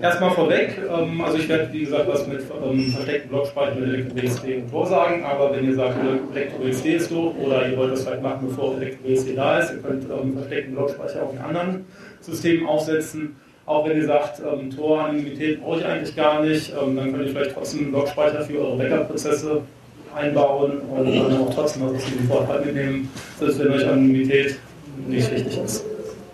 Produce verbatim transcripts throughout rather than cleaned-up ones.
Erstmal vorweg, ähm, also ich werde, wie gesagt, was mit ähm, versteckten Blockspeichern mit ElectroBSD und vorsagen, aber wenn ihr sagt, ElectroBSD ist doof oder ihr wollt das vielleicht machen, bevor ElectroBSD da ist, ihr könnt ähm, versteckten Blockspeicher auch in anderen Systemen aufsetzen. Auch wenn ihr sagt, ähm, Tor-Anonymität brauche ich eigentlich gar nicht, ähm, dann könnt ihr vielleicht trotzdem einen Blockspeicher für eure Backup-Prozesse einbauen und dann auch trotzdem was aus diesem Vorteil mitnehmen, selbst wenn euch Anonymität nicht wichtig ist.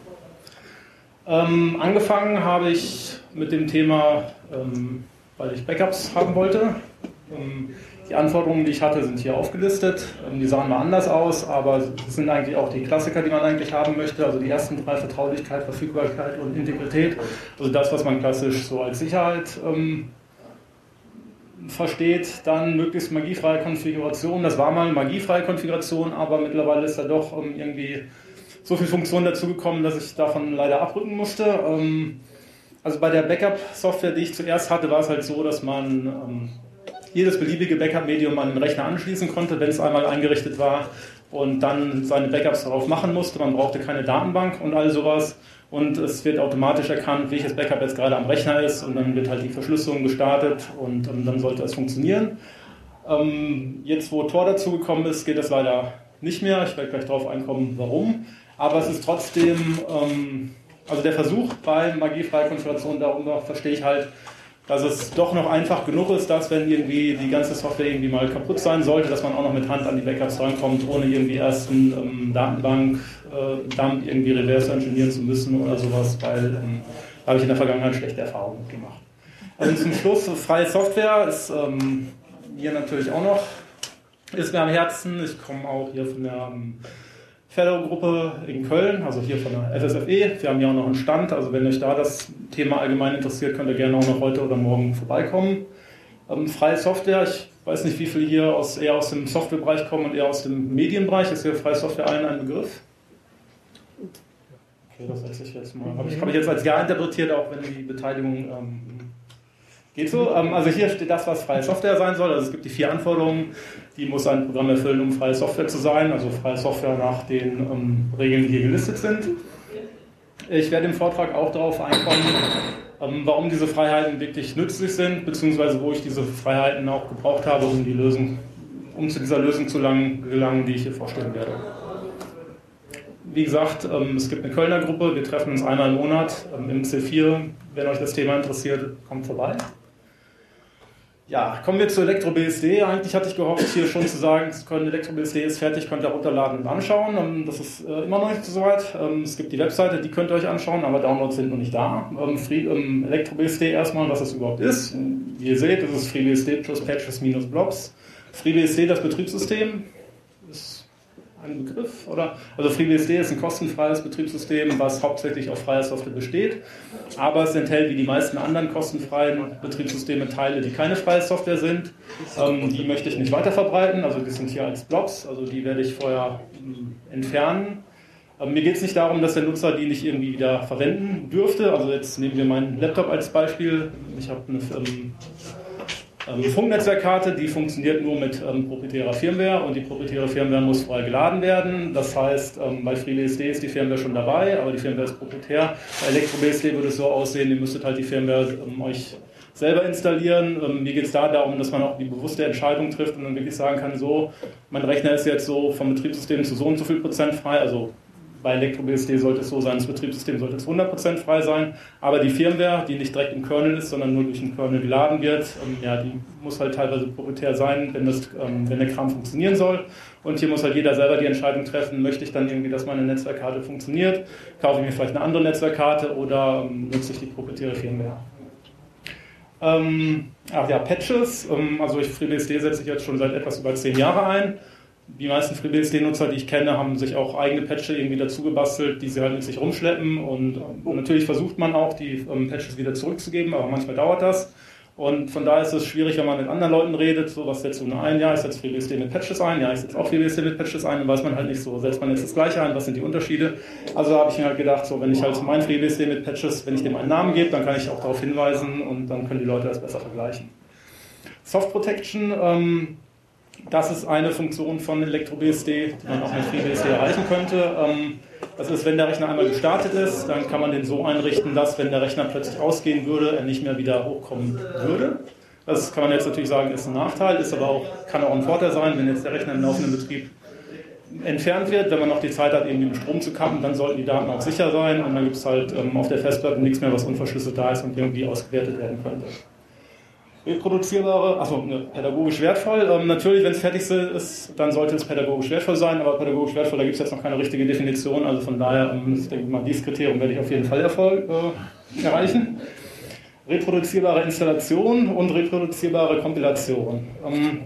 Ähm, angefangen habe ich mit dem Thema, ähm, weil ich Backups haben wollte. Ähm, die Anforderungen, die ich hatte, sind hier aufgelistet. Ähm, die sahen mal anders aus, aber es sind eigentlich auch die Klassiker, die man eigentlich haben möchte. Also die ersten drei: Vertraulichkeit, Verfügbarkeit und Integrität. Also das, was man klassisch so als Sicherheit ähm, versteht. Dann möglichst magiefreie Konfiguration. Das war mal magiefreie Konfiguration, aber mittlerweile ist da doch ähm, irgendwie so viel Funktion dazugekommen, dass ich davon leider abrücken musste. Ähm, also bei der Backup-Software, die ich zuerst hatte, war es halt so, dass man ähm, jedes beliebige Backup-Medium an den Rechner anschließen konnte, wenn es einmal eingerichtet war und dann seine Backups darauf machen musste. Man brauchte keine Datenbank und all sowas. Und es wird automatisch erkannt, welches Backup jetzt gerade am Rechner ist und dann wird halt die Verschlüsselung gestartet und ähm, dann sollte es funktionieren. Ähm, jetzt, wo Tor dazugekommen ist, geht das leider nicht mehr. Ich werde gleich darauf einkommen, warum. Aber es ist trotzdem, ähm, also der Versuch bei magiefreier Konfiguration, darüber verstehe ich halt, dass es doch noch einfach genug ist, dass wenn irgendwie die ganze Software irgendwie mal kaputt sein sollte, dass man auch noch mit Hand an die Backups rankommt, ohne irgendwie erst einen ähm, Datenbank-Dump äh, irgendwie reverse engineeren zu müssen oder sowas, weil ähm, da habe ich in der Vergangenheit schlechte Erfahrungen gemacht. Also zum Schluss, freie Software ist ähm, mir natürlich auch noch, ist mir am Herzen. Ich komme auch hier von der ähm, Fellow-Gruppe in Köln, also hier von der F S F E. Wir haben ja auch noch einen Stand, also wenn euch da das Thema allgemein interessiert, könnt ihr gerne auch noch heute oder morgen vorbeikommen. Ähm, freie Software, ich weiß nicht, wie viele hier aus, eher aus dem Softwarebereich kommen und eher aus dem Medienbereich. Ist hier freie Software allen ein Begriff? Okay, das setze ich jetzt mal. Habe ich, hab ich jetzt als Ja interpretiert, auch wenn die Beteiligung ähm, geht so. Ähm, also hier steht das, was freie Software sein soll. Also es gibt die vier Anforderungen, die muss ein Programm erfüllen, um freie Software zu sein. Also freie Software nach den ähm, Regeln, die hier gelistet sind. Ich werde im Vortrag auch darauf einkommen, ähm, warum diese Freiheiten wirklich nützlich sind, beziehungsweise wo ich diese Freiheiten auch gebraucht habe, um die Lösung, um zu dieser Lösung zu gelangen, die ich hier vorstellen werde. Wie gesagt, ähm, es gibt eine Kölner Gruppe, wir treffen uns einmal im Monat ähm, im C vier. Wenn euch das Thema interessiert, kommt vorbei. Ja, kommen wir zu ElectroBSD. Eigentlich hatte ich gehofft, hier schon zu sagen, ElectroBSD ist fertig, könnt ihr runterladen und anschauen. Das ist immer noch nicht so weit. Es gibt die Webseite, die könnt ihr euch anschauen, aber Downloads sind noch nicht da. ElectroBSD erstmal, was das überhaupt ist. Wie ihr seht, das ist FreeBSD plus Patches minus Blobs. FreeBSD, das Betriebssystem, ist ein Begriff, oder? Also FreeBSD ist ein kostenfreies Betriebssystem, was hauptsächlich auf freier Software besteht, aber es enthält wie die meisten anderen kostenfreien Betriebssysteme Teile, die keine freie Software sind. Ähm, die möchte ich nicht weiter verbreiten, also die sind hier als Blobs, also die werde ich vorher ähm, entfernen. Ähm, mir geht es nicht darum, dass der Nutzer die nicht irgendwie wieder verwenden dürfte. Also jetzt nehmen wir meinen Laptop als Beispiel. Ich habe eine ähm, Ähm, Funknetzwerkkarte, die funktioniert nur mit ähm, proprietärer Firmware und die proprietäre Firmware muss frei geladen werden. Das heißt, ähm, bei FreeBSD ist die Firmware schon dabei, aber die Firmware ist proprietär. Bei ElectroBSD würde es so aussehen, ihr müsstet halt die Firmware ähm, euch selber installieren. Ähm, mir geht es da darum, dass man auch die bewusste Entscheidung trifft und dann wirklich sagen kann, so, mein Rechner ist jetzt so vom Betriebssystem zu so und so viel Prozent frei, also bei ElectroBSD sollte es so sein, das Betriebssystem sollte es hundert Prozent frei sein, aber die Firmware, die nicht direkt im Kernel ist, sondern nur durch den Kernel geladen wird, ähm, ja, die muss halt teilweise proprietär sein, wenn, das, ähm, wenn der Kram funktionieren soll. Und hier muss halt jeder selber die Entscheidung treffen, möchte ich dann irgendwie, dass meine Netzwerkkarte funktioniert, kaufe ich mir vielleicht eine andere Netzwerkkarte oder ähm, nutze ich die proprietäre Firmware. Ähm, ach ja, Patches, ähm, also ich FreeBSD setze ich jetzt schon seit etwas über zehn Jahren ein. Die meisten FreeBSD-Nutzer, die ich kenne, haben sich auch eigene Patches irgendwie dazu gebastelt, die sie halt mit sich rumschleppen. Und äh, natürlich versucht man auch, die ähm, Patches wieder zurückzugeben, aber manchmal dauert das. Und von daher ist es schwierig, wenn man mit anderen Leuten redet, so was setzt du nur ein, ja, ich setze FreeBSD mit Patches ein, ja, ich setze auch FreeBSD mit Patches ein, dann weiß man halt nicht so, setzt man jetzt das Gleiche ein, was sind die Unterschiede. Also habe ich mir halt gedacht, so wenn ich halt mein FreeBSD mit Patches, wenn ich dem einen Namen gebe, dann kann ich auch darauf hinweisen und dann können die Leute das besser vergleichen. Soft Protection, ähm, das ist eine Funktion von ElectroBSD, die man auch mit FreeBSD erreichen könnte. Ähm, Das ist, wenn der Rechner einmal gestartet ist, dann kann man den so einrichten, dass, wenn der Rechner plötzlich ausgehen würde, er nicht mehr wieder hochkommen würde. Das kann man jetzt natürlich sagen, ist ein Nachteil, ist aber auch, kann auch ein Vorteil sein, wenn jetzt der Rechner im laufenden Betrieb entfernt wird. Wenn man noch die Zeit hat, irgendwie den Strom zu kappen, dann sollten die Daten auch sicher sein und dann gibt es halt ähm, auf der Festplatte nichts mehr, was unverschlüsselt da ist und irgendwie ausgewertet werden könnte. Reproduzierbare, also ne, pädagogisch wertvoll. Ähm, natürlich, wenn es fertig ist, dann sollte es pädagogisch wertvoll sein, aber pädagogisch wertvoll, da gibt es jetzt noch keine richtige Definition, also von daher, ähm, ich denke mal, dieses Kriterium werde ich auf jeden Fall Erfolg äh, erreichen. Reproduzierbare Installation und reproduzierbare Kompilation. Ähm,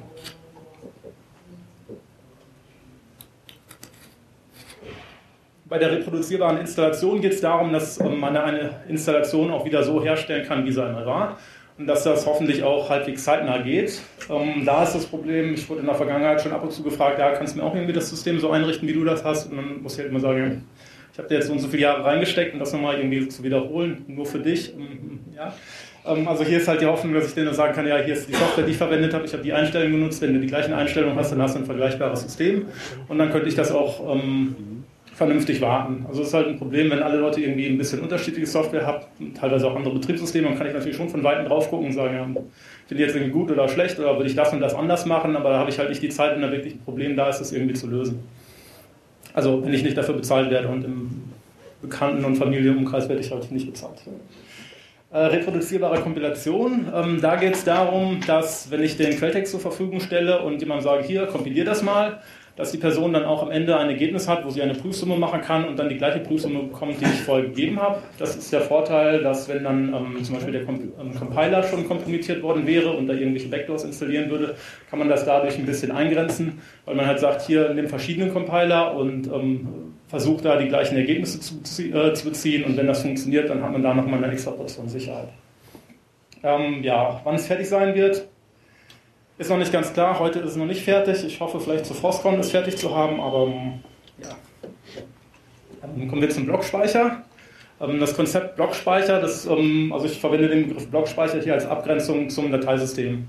Bei der reproduzierbaren Installation geht es darum, dass man eine Installation auch wieder so herstellen kann, wie sie einmal war. Und dass das hoffentlich auch halbwegs zeitnah geht. Ähm, da ist das Problem, ich wurde in der Vergangenheit schon ab und zu gefragt, ja, kannst du mir auch irgendwie das System so einrichten, wie du das hast? Und dann muss ich halt immer sagen, ich habe da jetzt so und so viele Jahre reingesteckt, um das nochmal irgendwie zu wiederholen, nur für dich. Ja. Ähm, also hier ist halt die Hoffnung, dass ich denen sagen kann, ja, hier ist die Software, die ich verwendet habe, ich habe die Einstellungen genutzt, wenn du die gleichen Einstellungen hast, dann hast du ein vergleichbares System. Und dann könnte ich das auch ähm, vernünftig warten. Also es ist halt ein Problem, wenn alle Leute irgendwie ein bisschen unterschiedliche Software haben, teilweise auch andere Betriebssysteme, dann kann ich natürlich schon von Weitem drauf gucken und sagen, ja, finde ich jetzt irgendwie gut oder schlecht oder würde ich das und das anders machen, aber da habe ich halt nicht die Zeit, wenn da wirklich ein Problem da ist, das irgendwie zu lösen. Also wenn ich nicht dafür bezahlt werde und im Bekannten- und Familienumkreis werde ich halt nicht bezahlt. Äh, reproduzierbare Kompilation, ähm, da geht es darum, dass wenn ich den Quelltext zur Verfügung stelle und jemand sage, hier, kompilier das mal, dass die Person dann auch am Ende ein Ergebnis hat, wo sie eine Prüfsumme machen kann und dann die gleiche Prüfsumme bekommt, die ich vorher gegeben habe. Das ist der Vorteil, dass wenn dann ähm, zum Beispiel der Comp- ähm, Compiler schon kompromittiert worden wäre und da irgendwelche Backdoors installieren würde, kann man das dadurch ein bisschen eingrenzen, weil man halt sagt, hier nimm verschiedene Compiler und ähm, versucht da die gleichen Ergebnisse zu, äh, zu beziehen und wenn das funktioniert, dann hat man da nochmal eine extra Portion Sicherheit. Ähm, ja, wann es fertig sein wird, ist noch nicht ganz klar. Heute ist es noch nicht fertig. Ich hoffe, vielleicht zu FOSSCON es fertig zu haben, aber ja. Dann kommen wir zum Blockspeicher. Das Konzept Blockspeicher, das, also ich verwende den Begriff Blockspeicher hier als Abgrenzung zum Dateisystem.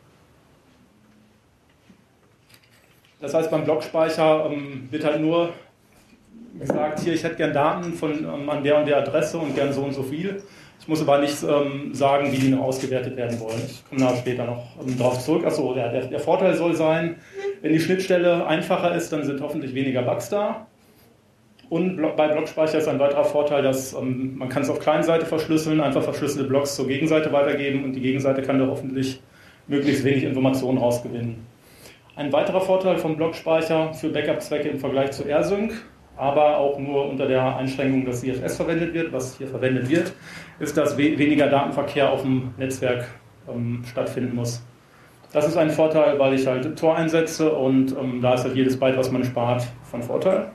Das heißt, beim Blockspeicher wird halt nur gesagt, hier, ich hätte gern Daten von, an der und der Adresse und gern so und so viel. Ich muss aber nicht ähm, sagen, wie die noch ausgewertet werden wollen. Ich komme da später noch ähm, drauf zurück. Achso, ja, der, der Vorteil soll sein, wenn die Schnittstelle einfacher ist, dann sind hoffentlich weniger Bugs da. Und Blo- bei Blockspeicher ist ein weiterer Vorteil, dass ähm, man kann es auf Kleinseite verschlüsseln, einfach verschlüsselte Blocks zur Gegenseite weitergeben und die Gegenseite kann da hoffentlich möglichst wenig Informationen rausgewinnen. Ein weiterer Vorteil vom Blockspeicher für Backup-Zwecke im Vergleich zu AirSync, aber auch nur unter der Einschränkung, dass I F S verwendet wird, was hier verwendet wird, ist, dass we- weniger Datenverkehr auf dem Netzwerk ähm, stattfinden muss. Das ist ein Vorteil, weil ich halt Tor einsetze und ähm, da ist halt jedes Byte, was man spart, von Vorteil.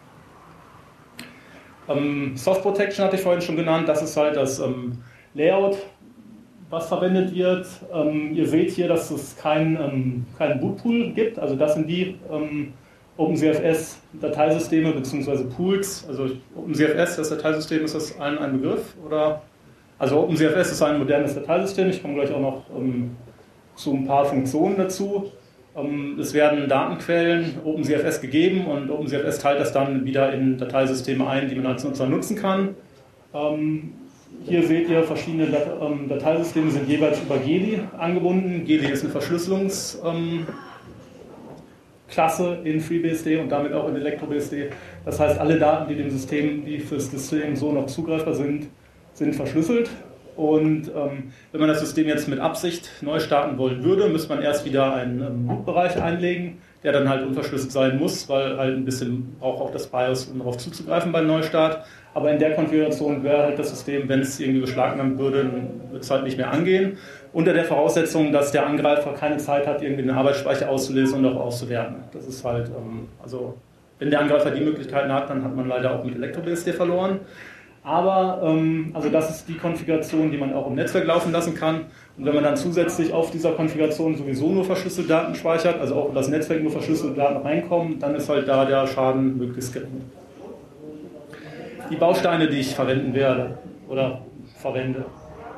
Ähm, Soft Protection hatte ich vorhin schon genannt, das ist halt das ähm, Layout, was verwendet wird. Ähm, ihr seht hier, dass es keinen ähm, kein Bootpool gibt, also das sind die ähm, OpenCFS-Dateisysteme bzw. Pools. Also OpenCFS, das Dateisystem, ist das allen ein Begriff? Oder? Also OpenCFS ist ein modernes Dateisystem. Ich komme gleich auch noch ähm, zu ein paar Funktionen dazu. Ähm, es werden Datenquellen OpenCFS gegeben und OpenCFS teilt das dann wieder in Dateisysteme ein, die man als Nutzer nutzen kann. Ähm, hier seht ihr, verschiedene Dat- ähm, Dateisysteme sind jeweils über G E D I angebunden. G E D I ist eine Verschlüsselungs- ähm, Klasse in FreeBSD und damit auch in ElectroBSD. Das heißt, alle Daten, die dem System, die für das System so noch zugreifbar sind, sind verschlüsselt. Und ähm, wenn man das System jetzt mit Absicht neu starten wollen würde, müsste man erst wieder einen ähm, Bootbereich einlegen, der dann halt unverschlüsselt sein muss, weil halt ein bisschen braucht auch das BIOS, um darauf zuzugreifen beim Neustart. Aber in der Konfiguration wäre halt das System, wenn es irgendwie beschlagnahmt würde, dann wird es halt nicht mehr angehen. Unter der Voraussetzung, dass der Angreifer keine Zeit hat, irgendwie den Arbeitsspeicher auszulesen und auch auszuwerten. Das ist halt, ähm, also wenn der Angreifer die Möglichkeiten hat, dann hat man leider auch mit ElectroBSD verloren. Aber ähm, also das ist die Konfiguration, die man auch im Netzwerk laufen lassen kann. Und wenn man dann zusätzlich auf dieser Konfiguration sowieso nur verschlüsselte Daten speichert, also auch in das Netzwerk nur verschlüsselte Daten reinkommen, dann ist halt da der Schaden möglichst gering. Die Bausteine, die ich verwenden werde oder verwende.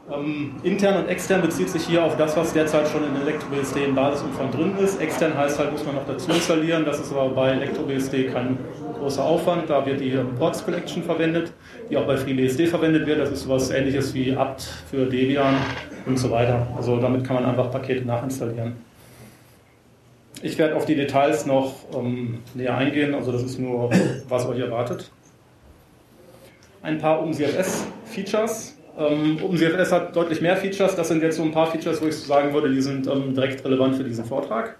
Ähm, intern und extern bezieht sich hier auf das, was derzeit schon in ElectroBSD im Basisumfang drin ist. Extern heißt halt, muss man noch dazu installieren. Das ist aber bei ElectroBSD kein großer Aufwand. Da wird die Ports Collection verwendet, die auch bei FreeBSD verwendet wird. Das ist sowas Ähnliches wie apt für Debian und so weiter. Also damit kann man einfach Pakete nachinstallieren. Ich werde auf die Details noch ähm, näher eingehen. Also das ist nur, was euch erwartet. Ein paar OpenCFS-Features. Ähm, OpenCFS hat deutlich mehr Features. Das sind jetzt so ein paar Features, wo ich sagen würde, die sind ähm, direkt relevant für diesen Vortrag.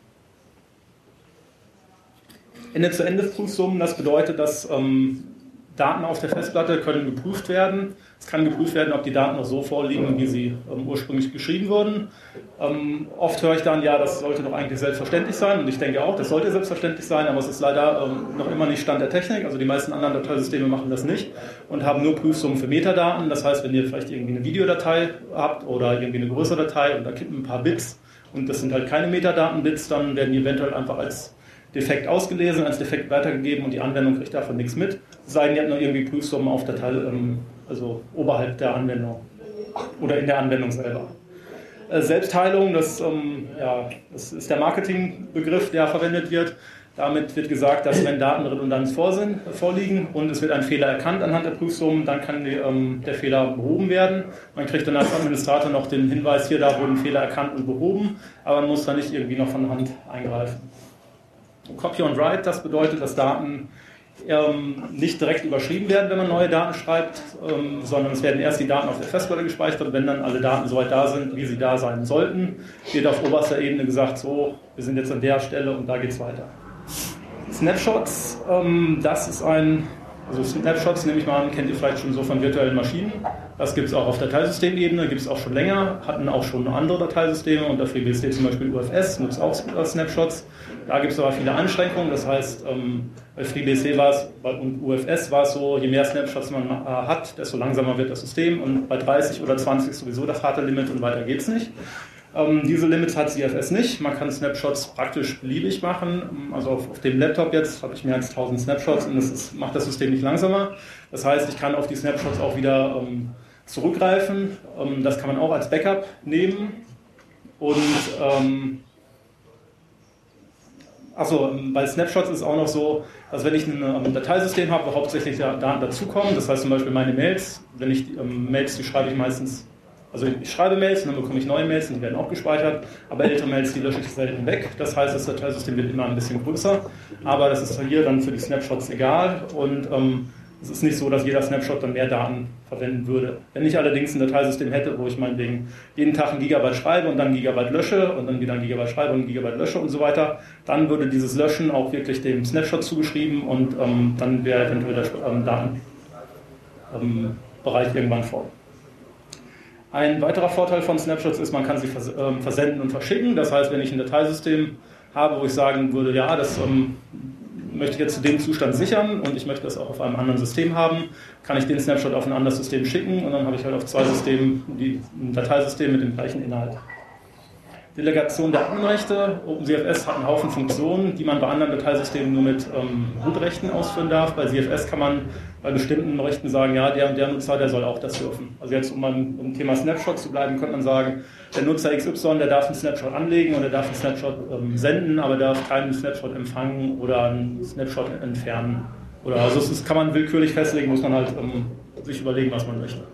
Ende-zu-Ende-Prüfsummen, das bedeutet, dass ähm, Daten auf der Festplatte können geprüft werden. Es kann geprüft werden, ob die Daten noch so vorliegen, wie sie ähm, ursprünglich geschrieben wurden. Ähm, oft höre ich dann, ja, das sollte doch eigentlich selbstverständlich sein. Und ich denke auch, das sollte selbstverständlich sein, aber es ist leider ähm, noch immer nicht Stand der Technik. Also die meisten anderen Dateisysteme machen das nicht und haben nur Prüfsummen für Metadaten. Das heißt, wenn ihr vielleicht irgendwie eine Videodatei habt oder irgendwie eine größere Datei und da kippen ein paar Bits und das sind halt keine Metadaten-Bits, dann werden die eventuell einfach als defekt ausgelesen, als defekt weitergegeben und die Anwendung kriegt davon nichts mit. Es sei denn, ihr habt noch irgendwie Prüfsummen auf Datei, also oberhalb der Anwendung oder in der Anwendung selber. Selbstheilung, das, ähm, ja, das ist der Marketingbegriff, der verwendet wird. Damit wird gesagt, dass wenn Daten Redundanz vor sind, vorliegen und es wird ein Fehler erkannt anhand der Prüfsummen, dann kann die, ähm, der Fehler behoben werden. Man kriegt dann als Administrator noch den Hinweis, hier, da wurden Fehler erkannt und behoben, aber man muss da nicht irgendwie noch von Hand eingreifen. Copy und Write, das bedeutet, dass Daten ähm, nicht direkt überschrieben werden, wenn man neue Daten schreibt, ähm, sondern es werden erst die Daten auf der Festplatte gespeichert. Wenn dann alle Daten soweit da sind, wie sie da sein sollten, wird auf oberster Ebene gesagt, so, wir sind jetzt an der Stelle und da geht es weiter. Snapshots, ähm, das ist ein, also Snapshots, nehme ich mal an, kennt ihr vielleicht schon so von virtuellen Maschinen. Das gibt es auch auf Dateisystemebene, gibt es auch schon länger, hatten auch schon andere Dateisysteme, unter FreeBSD zum Beispiel U F S, nutzt auch Snapshots. Da gibt es aber viele Einschränkungen, das heißt, ähm, bei FreeBSD war es und U F S war es so, je mehr Snapshots man äh, hat, desto langsamer wird das System und bei dreißig oder zwanzig ist sowieso das harte Limit und weiter geht es nicht. Ähm, diese Limits hat C F S nicht, man kann Snapshots praktisch beliebig machen, also auf, auf dem Laptop jetzt habe ich mehr als tausend Snapshots und das ist, macht das System nicht langsamer. Das heißt, ich kann auf die Snapshots auch wieder ähm, zurückgreifen, ähm, das kann man auch als Backup nehmen und ähm, Achso, bei Snapshots ist es auch noch so, dass wenn ich ein, ein Dateisystem habe, wo hauptsächlich Daten dazukommen, das heißt zum Beispiel meine Mails, wenn ich ähm, Mails, die schreibe ich meistens, also ich schreibe Mails und dann bekomme ich neue Mails und die werden auch gespeichert, aber ältere Mails, die lösche ich selten weg. Das heißt, das Dateisystem wird immer ein bisschen größer, aber das ist hier dann für die Snapshots egal und ähm, es ist nicht so, dass jeder Snapshot dann mehr Daten verwenden würde. Wenn ich allerdings ein Dateisystem hätte, wo ich meinetwegen jeden Tag ein Gigabyte schreibe und dann ein Gigabyte lösche und dann wieder ein Gigabyte schreibe und ein Gigabyte lösche und so weiter, dann würde dieses Löschen auch wirklich dem Snapshot zugeschrieben und ähm, dann wäre eventuell der ähm, Datenbereich ähm, irgendwann voll. Ein weiterer Vorteil von Snapshots ist, man kann sie vers ähm, versenden und verschicken. Das heißt, wenn ich ein Dateisystem habe, wo ich sagen würde, ja, das ähm, möchte ich jetzt zu dem Zustand sichern und ich möchte das auch auf einem anderen System haben, kann ich den Snapshot auf ein anderes System schicken und dann habe ich halt auf zwei Systemen die, ein Dateisystem mit dem gleichen Inhalt. Delegation der Aktenrechte. OpenCFS hat einen Haufen Funktionen, die man bei anderen Dateisystemen nur mit ähm, Root-Rechten ausführen darf. Bei C F S kann man bei bestimmten Rechten sagen, ja, der und der Nutzer, der soll auch das dürfen. Also jetzt, um beim um Thema Snapshot zu bleiben, könnte man sagen, der Nutzer X Y, der darf einen Snapshot anlegen und der darf einen Snapshot ähm, senden, aber darf keinen Snapshot empfangen oder einen Snapshot entfernen. Oder also das kann man willkürlich festlegen, muss man halt ähm, sich überlegen, was man möchte.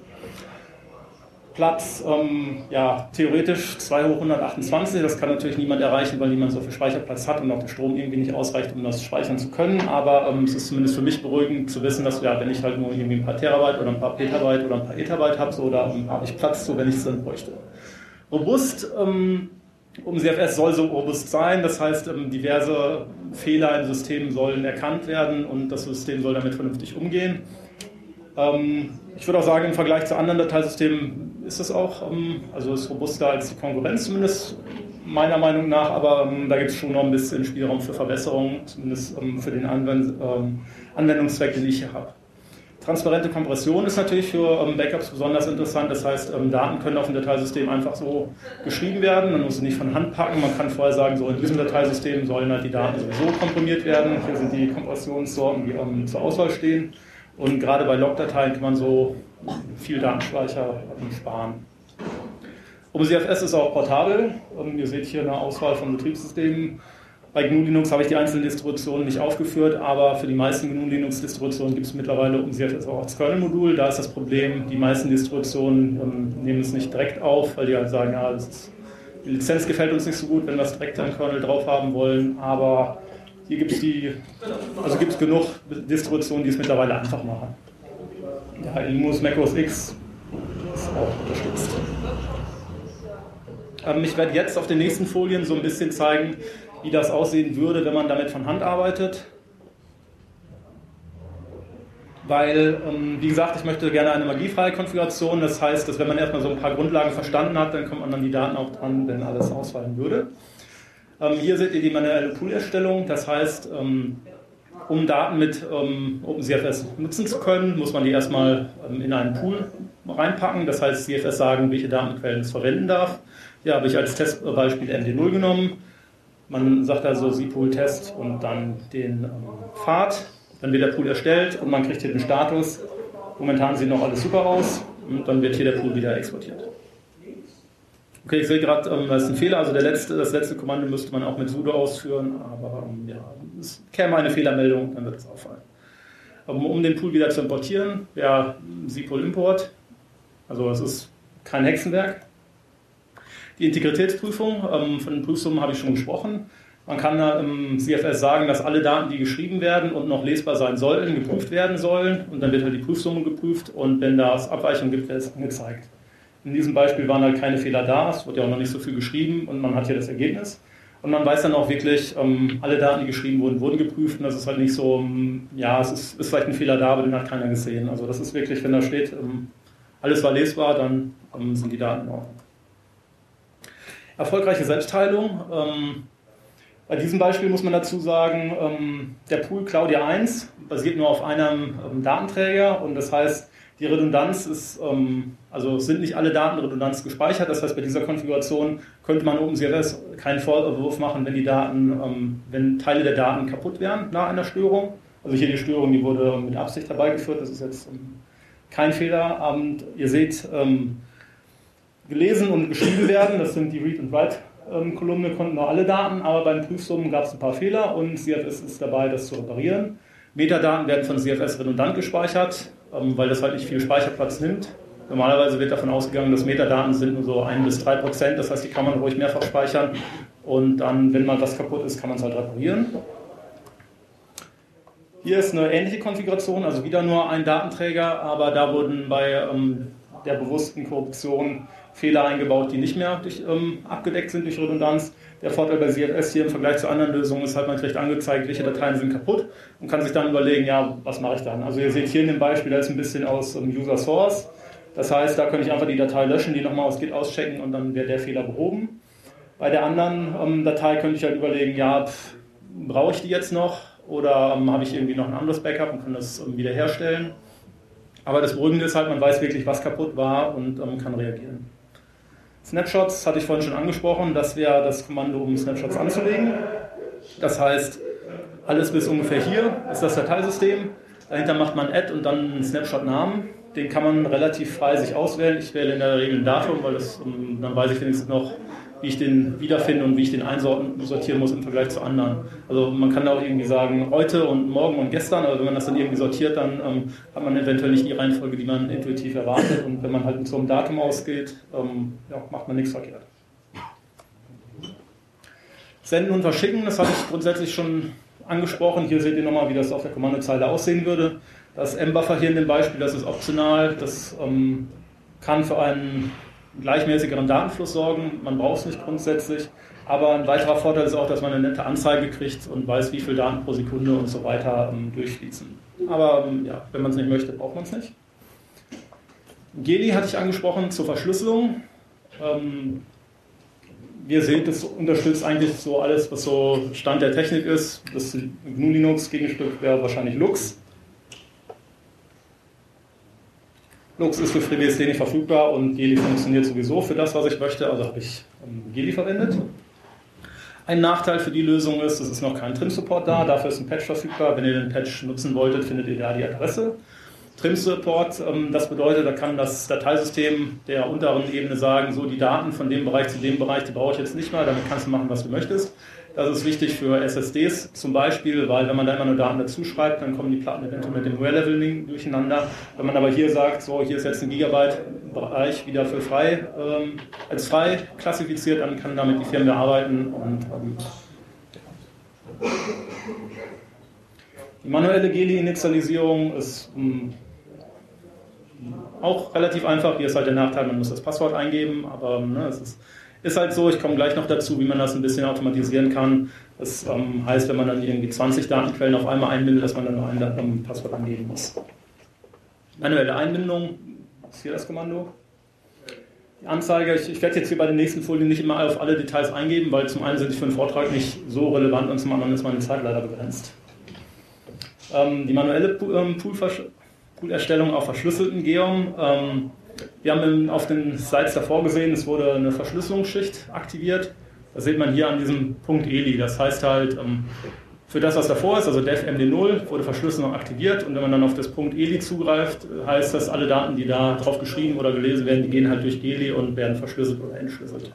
Platz, ähm, ja, theoretisch zwei hoch hundertachtundzwanzig, das kann natürlich niemand erreichen, weil niemand so viel Speicherplatz hat und auch der Strom irgendwie nicht ausreicht, um das speichern zu können, aber ähm, es ist zumindest für mich beruhigend zu wissen, dass, ja, wenn ich halt nur irgendwie ein paar Terabyte oder ein paar Petabyte oder ein paar Etherbyte habe, so, da ähm, habe ich Platz zu, wenn ich es dann bräuchte. Robust, ähm, OpenCFS soll so robust sein, das heißt, ähm, diverse Fehler im System sollen erkannt werden und das System soll damit vernünftig umgehen. Ähm, ich würde auch sagen, im Vergleich zu anderen Dateisystemen ist es auch, ähm, also ist robuster als die Konkurrenz, zumindest meiner Meinung nach, aber ähm, da gibt es schon noch ein bisschen Spielraum für Verbesserungen, zumindest ähm, für den Anwend ähm, Anwendungszweck, den ich hier habe. Transparente Kompression ist natürlich für ähm, Backups besonders interessant, das heißt, ähm, Daten können auf dem Dateisystem einfach so geschrieben werden, man muss sie nicht von Hand packen, man kann vorher sagen, so in diesem Dateisystem sollen halt die Daten sowieso komprimiert werden, hier sind die Kompressionssorten, die ähm, zur Auswahl stehen. Und gerade bei Logdateien kann man so viel Datenspeicher sparen. OpenCFS ist auch portabel. Ihr seht hier eine Auswahl von Betriebssystemen. Bei G N U Linux habe ich die einzelnen Distributionen nicht aufgeführt, aber für die meisten G N U Linux Distributionen gibt es mittlerweile OpenCFS auch als Kernel-Modul. Da ist das Problem, die meisten Distributionen ähm, nehmen es nicht direkt auf, weil die halt sagen, ja, das ist, die Lizenz gefällt uns nicht so gut, wenn wir es direkt am Kernel drauf haben wollen. Aber hier gibt es die, also gibt es genug Distributionen, die es mittlerweile einfach machen. Ja, Linux, Mac O S X ist auch unterstützt. Ähm, ich werde jetzt auf den nächsten Folien so ein bisschen zeigen, wie das aussehen würde, wenn man damit von Hand arbeitet. Weil, ähm, wie gesagt, ich möchte gerne eine magiefreie Konfiguration. Das heißt, dass wenn man erstmal so ein paar Grundlagen verstanden hat, dann kommt man an die Daten auch dran, wenn alles ausfallen würde. Ähm, hier seht ihr die manuelle Poolerstellung. Das heißt, ähm, um Daten mit ähm, OpenCFS nutzen zu können, muss man die erstmal ähm, in einen Pool reinpacken. Das heißt, C F S sagen, welche Datenquellen es verwenden darf. Hier habe ich als Testbeispiel M D null genommen. Man sagt also cpool-test und dann den ähm, Pfad. Dann wird der Pool erstellt und man kriegt hier den Status. Momentan sieht noch alles super aus und dann wird hier der Pool wieder exportiert. Okay, ich sehe gerade, ähm, das ist ein Fehler. Also der letzte, das letzte Kommando müsste man auch mit sudo ausführen, aber ähm, ja, es käme eine Fehlermeldung, dann wird es auffallen. Um, um den Pool wieder zu importieren, wäre cpool-import. Also es ist kein Hexenwerk. Die Integritätsprüfung, ähm, von den Prüfsummen habe ich schon gesprochen. Man kann da im C F S sagen, dass alle Daten, die geschrieben werden und noch lesbar sein sollten, geprüft werden sollen. Und dann wird halt die Prüfsumme geprüft und wenn da es Abweichungen gibt, wird es angezeigt. In diesem Beispiel waren halt keine Fehler da, es wurde ja auch noch nicht so viel geschrieben und man hat hier das Ergebnis. Und man weiß dann auch wirklich, ähm, alle Daten, die geschrieben wurden, wurden geprüft und das ist halt nicht so, ähm, ja, es ist, ist vielleicht ein Fehler da, aber den hat keiner gesehen. Also das ist wirklich, wenn da steht, ähm, alles war lesbar, dann ähm, sind die Daten in Ordnung. Erfolgreiche Selbstheilung. Ähm, bei diesem Beispiel muss man dazu sagen, ähm, der Pool Claudia eins basiert nur auf einem ähm, Datenträger und das heißt, die Redundanz ist, ähm, also es sind nicht alle Daten redundant gespeichert, das heißt, bei dieser Konfiguration könnte man OpenCFS keinen Vorwurf machen, wenn die Daten, ähm, wenn Teile der Daten kaputt wären nach einer Störung. Also hier die Störung, die wurde mit Absicht herbeigeführt, das ist jetzt ähm, kein Fehler. Und ihr seht, ähm, gelesen und geschrieben werden, das sind die Read- und Write-Kolumne, konnten noch alle Daten, aber beim Prüfsummen gab es ein paar Fehler und C F S ist dabei, das zu reparieren. Metadaten werden von C F S redundant gespeichert, weil das halt nicht viel Speicherplatz nimmt. Normalerweise wird davon ausgegangen, dass Metadaten sind nur so ein bis drei Prozent, das heißt, die kann man ruhig mehrfach speichern und dann, wenn mal was kaputt ist, kann man es halt reparieren. Hier ist eine ähnliche Konfiguration, also wieder nur ein Datenträger, aber da wurden bei ähm, der bewussten Korruption Fehler eingebaut, die nicht mehr durch, ähm, abgedeckt sind durch Redundanz. Der Vorteil bei C F S hier im Vergleich zu anderen Lösungen ist halt, man kriegt angezeigt, welche Dateien sind kaputt und kann sich dann überlegen, ja, was mache ich dann? Also ihr seht hier in dem Beispiel, da ist ein bisschen aus ähm, User Source. Das heißt, da könnte ich einfach die Datei löschen, die nochmal aus Git auschecken und dann wäre der Fehler behoben. Bei der anderen ähm, Datei könnte ich halt überlegen, ja, pff, brauche ich die jetzt noch oder ähm, habe ich irgendwie noch ein anderes Backup und kann das ähm, wiederherstellen. Aber das Beruhigende ist halt, man weiß wirklich, was kaputt war und ähm, kann reagieren. Snapshots hatte ich vorhin schon angesprochen, das wäre das Kommando, um Snapshots anzulegen. Das heißt, alles bis ungefähr hier ist das Dateisystem. Dahinter macht man Add und dann einen Snapshot-Namen. Den kann man relativ frei sich auswählen. Ich wähle in der Regel ein Datum, weil das, dann weiß ich wenigstens noch, wie ich den wiederfinde und wie ich den einsortieren muss im Vergleich zu anderen. Also man kann da auch irgendwie sagen, heute und morgen und gestern, aber wenn man das dann irgendwie sortiert, dann ähm, hat man eventuell nicht die Reihenfolge, die man intuitiv erwartet. Und wenn man halt mit so einem Datum ausgeht, ähm, ja, macht man nichts verkehrt. Senden und verschicken, das habe ich grundsätzlich schon angesprochen. Hier seht ihr nochmal, wie das auf der Kommandozeile aussehen würde. Das M-Buffer hier in dem Beispiel, das ist optional. Das ähm, kann für einen gleichmäßigeren Datenfluss sorgen. Man braucht es nicht grundsätzlich. Aber ein weiterer Vorteil ist auch, dass man eine nette Anzeige kriegt und weiß, wie viele Daten pro Sekunde und so weiter ähm, durchfließen. Aber ähm, ja, wenn man es nicht möchte, braucht man es nicht. Geli hatte ich angesprochen zur Verschlüsselung. Ähm, wie ihr seht, das unterstützt eigentlich so alles, was so Stand der Technik ist. Das G N U Linux Gegenstück wäre wahrscheinlich Lux. Lux ist für FreeBSD nicht verfügbar und Geli funktioniert sowieso für das, was ich möchte, also habe ich ähm, Geli verwendet. Ein Nachteil für die Lösung ist, es ist noch kein Trim-Support da, dafür ist ein Patch verfügbar. Wenn ihr den Patch nutzen wolltet, findet ihr da die Adresse. Trim-Support, ähm, das bedeutet, da kann das Dateisystem der unteren Ebene sagen, so die Daten von dem Bereich zu dem Bereich, die brauche ich jetzt nicht mehr, damit kannst du machen, was du möchtest. Das ist wichtig für S S Ds zum Beispiel, weil wenn man da immer nur Daten dazu schreibt, dann kommen die Platten eventuell mit dem Wear-Leveling durcheinander. Wenn man aber hier sagt, so hier ist jetzt ein Gigabyte-Bereich wieder für frei, ähm, als frei klassifiziert, dann kann damit die Firmware arbeiten. Und ähm, die manuelle Geli-Initialisierung ist ähm, auch relativ einfach. Hier ist halt der Nachteil, man muss das Passwort eingeben, aber ne, es ist Ist halt so, ich komme gleich noch dazu, wie man das ein bisschen automatisieren kann. Das ähm, heißt, wenn man dann irgendwie zwanzig Datenquellen auf einmal einbindet, dass man dann nur ein ähm, Passwort angeben muss. Manuelle Einbindung, ist hier das Kommando. Die Anzeige, ich, ich werde jetzt hier bei den nächsten Folien nicht immer auf alle Details eingeben, weil zum einen sind die für den Vortrag nicht so relevant und zum anderen ist meine Zeit leider begrenzt. Ähm, die manuelle ähm, Pool-Erstellung auf verschlüsselten Geom. Ähm, Wir haben auf den Slides davor gesehen, es wurde eine Verschlüsselungsschicht aktiviert. Das sieht man hier an diesem Punkt E L I. Das heißt halt, für das, was davor ist, also def M D null, wurde Verschlüsselung aktiviert. Und wenn man dann auf das Punkt E L I zugreift, heißt das, alle Daten, die da drauf geschrieben oder gelesen werden, die gehen halt durch E L I und werden verschlüsselt oder entschlüsselt.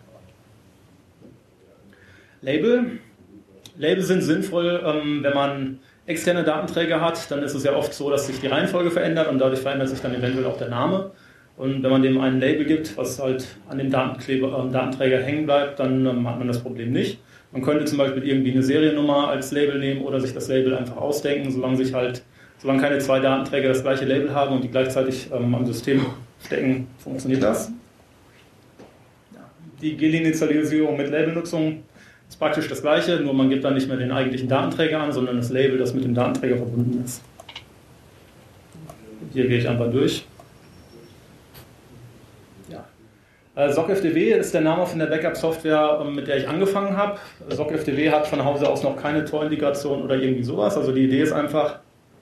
Label. Label sind sinnvoll, wenn man externe Datenträger hat. Dann ist es ja oft so, dass sich die Reihenfolge verändert und dadurch verändert sich dann eventuell auch der Name. Und wenn man dem ein Label gibt, was halt an dem Datenkleber, äh, Datenträger hängen bleibt, dann ähm, hat man das Problem nicht. Man könnte zum Beispiel irgendwie eine Seriennummer als Label nehmen oder sich das Label einfach ausdenken, solange sich halt, solange keine zwei Datenträger das gleiche Label haben und die gleichzeitig ähm, am System stecken, funktioniert das. Ja. Die Geli-Initialisierung mit Labelnutzung ist praktisch das gleiche, nur man gibt dann nicht mehr den eigentlichen Datenträger an, sondern das Label, das mit dem Datenträger verbunden ist. Hier gehe ich einfach durch. S O C F D W ist der Name von der Backup-Software, mit der ich angefangen habe. S O C F D W hat von Hause aus noch keine Tor-Integration oder irgendwie sowas. Also die Idee ist einfach,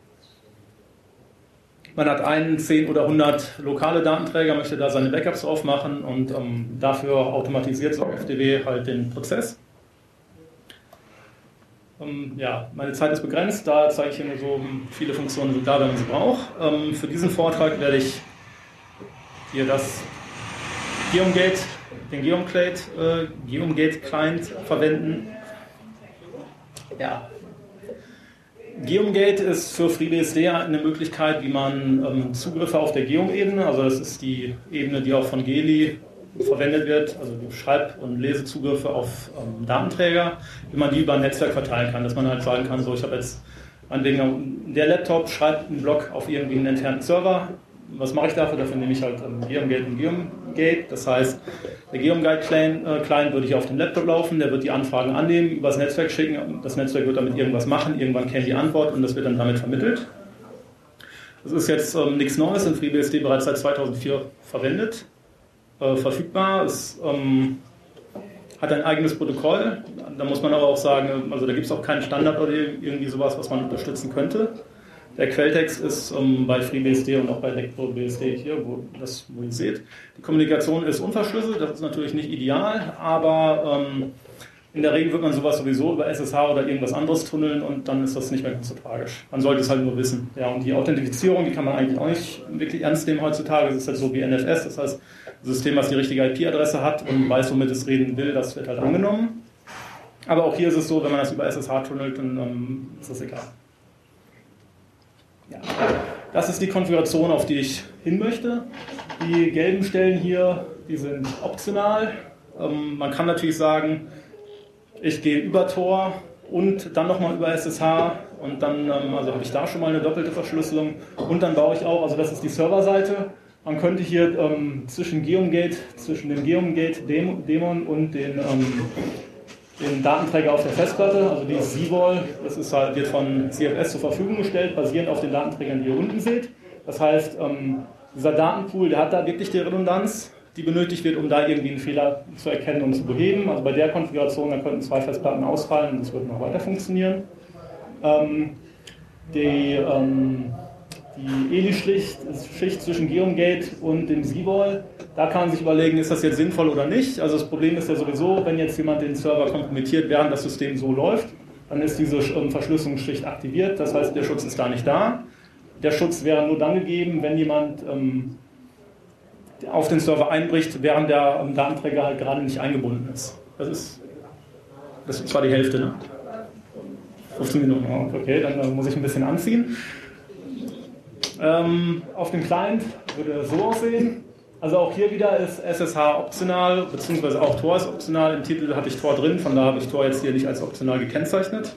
man hat einen, zehn oder hundert lokale Datenträger, möchte da seine Backups drauf machen und ähm, dafür automatisiert S O C F D W halt den Prozess. Ähm, ja, meine Zeit ist begrenzt, da zeige ich hier nur so, viele Funktionen sind da, wenn man sie braucht. Ähm, für diesen Vortrag werde ich hier das Geomgate, den Geomgate, äh, Geomgate Client verwenden. Ja. Geomgate ist für FreeBSD eine Möglichkeit, wie man ähm, Zugriffe auf der Geom-Ebene, also das ist die Ebene, die auch von Geli verwendet wird, also Schreib- und Lesezugriffe auf ähm, Datenträger, wie man die über ein Netzwerk verteilen kann, dass man halt sagen kann, so ich habe jetzt meinetwegen der Laptop schreibt einen Block auf irgendwie einen entfernten Server. Was mache ich dafür? Dafür nehme ich halt ähm, Geomgate und Geomgate. Das heißt, der Geomgate-Client äh, würde ich auf dem Laptop laufen, der wird die Anfragen annehmen, übers Netzwerk schicken, das Netzwerk wird damit irgendwas machen, irgendwann kennt die Antwort und das wird dann damit vermittelt. Das ist jetzt ähm, nichts Neues, in FreeBSD bereits seit zweitausendvier verwendet, äh, verfügbar. Es ähm, hat ein eigenes Protokoll, da muss man aber auch sagen, also da gibt es auch keinen Standard oder irgendwie sowas, was man unterstützen könnte. Der Quelltext ist ähm, bei FreeBSD und auch bei LectroBSD hier, wo, das, wo ihr seht. Die Kommunikation ist unverschlüsselt, das ist natürlich nicht ideal, aber ähm, in der Regel wird man sowas sowieso über S S H oder irgendwas anderes tunneln und dann ist das nicht mehr ganz so tragisch. Man sollte es halt nur wissen. Ja, und die Authentifizierung, die kann man eigentlich auch nicht wirklich ernst nehmen heutzutage. Das ist halt so wie N F S, das heißt, ein System, was die richtige I P-Adresse hat und weiß, womit es reden will, das wird halt angenommen. Aber auch hier ist es so, wenn man das über S S H tunnelt, dann ähm, ist das egal. Ja. Das ist die Konfiguration, auf die ich hin möchte. Die gelben Stellen hier, die sind optional. Ähm, man kann natürlich sagen, ich gehe über Tor und dann nochmal über S S H und dann ähm, also habe ich da schon mal eine doppelte Verschlüsselung und dann baue ich auch, also das ist die Serverseite. Man könnte hier ähm, zwischen Geomgate, zwischen dem Geomgate-Daemon und den ähm, den Datenträger auf der Festplatte, also die S V O L, das ist halt, wird von C F S zur Verfügung gestellt, basierend auf den Datenträgern, die ihr unten seht. Das heißt, ähm, dieser Datenpool, der hat da wirklich die Redundanz, die benötigt wird, um da irgendwie einen Fehler zu erkennen und zu beheben. Also bei der Konfiguration, da könnten zwei Festplatten ausfallen und das würde noch weiter funktionieren. Ähm, die ähm, die E L I-Schicht Schicht zwischen Geomgate und dem S V O L, da kann man sich überlegen, ist das jetzt sinnvoll oder nicht. Also das Problem ist ja sowieso, wenn jetzt jemand den Server kompromittiert, während das System so läuft, dann ist diese ähm, Verschlüsselungsschicht aktiviert, das heißt, der Schutz ist da nicht da. Der Schutz wäre nur dann gegeben, wenn jemand ähm, auf den Server einbricht, während der ähm, Datenträger halt gerade nicht eingebunden ist. Das ist, das ist zwar die Hälfte, ne? fünfzehn Minuten, okay, dann äh, muss ich ein bisschen anziehen. Ähm, auf dem Client würde es so aussehen. Also auch hier wieder ist S S H optional, beziehungsweise auch Tor ist optional. Im Titel hatte ich Tor drin, von daher habe ich Tor jetzt hier nicht als optional gekennzeichnet.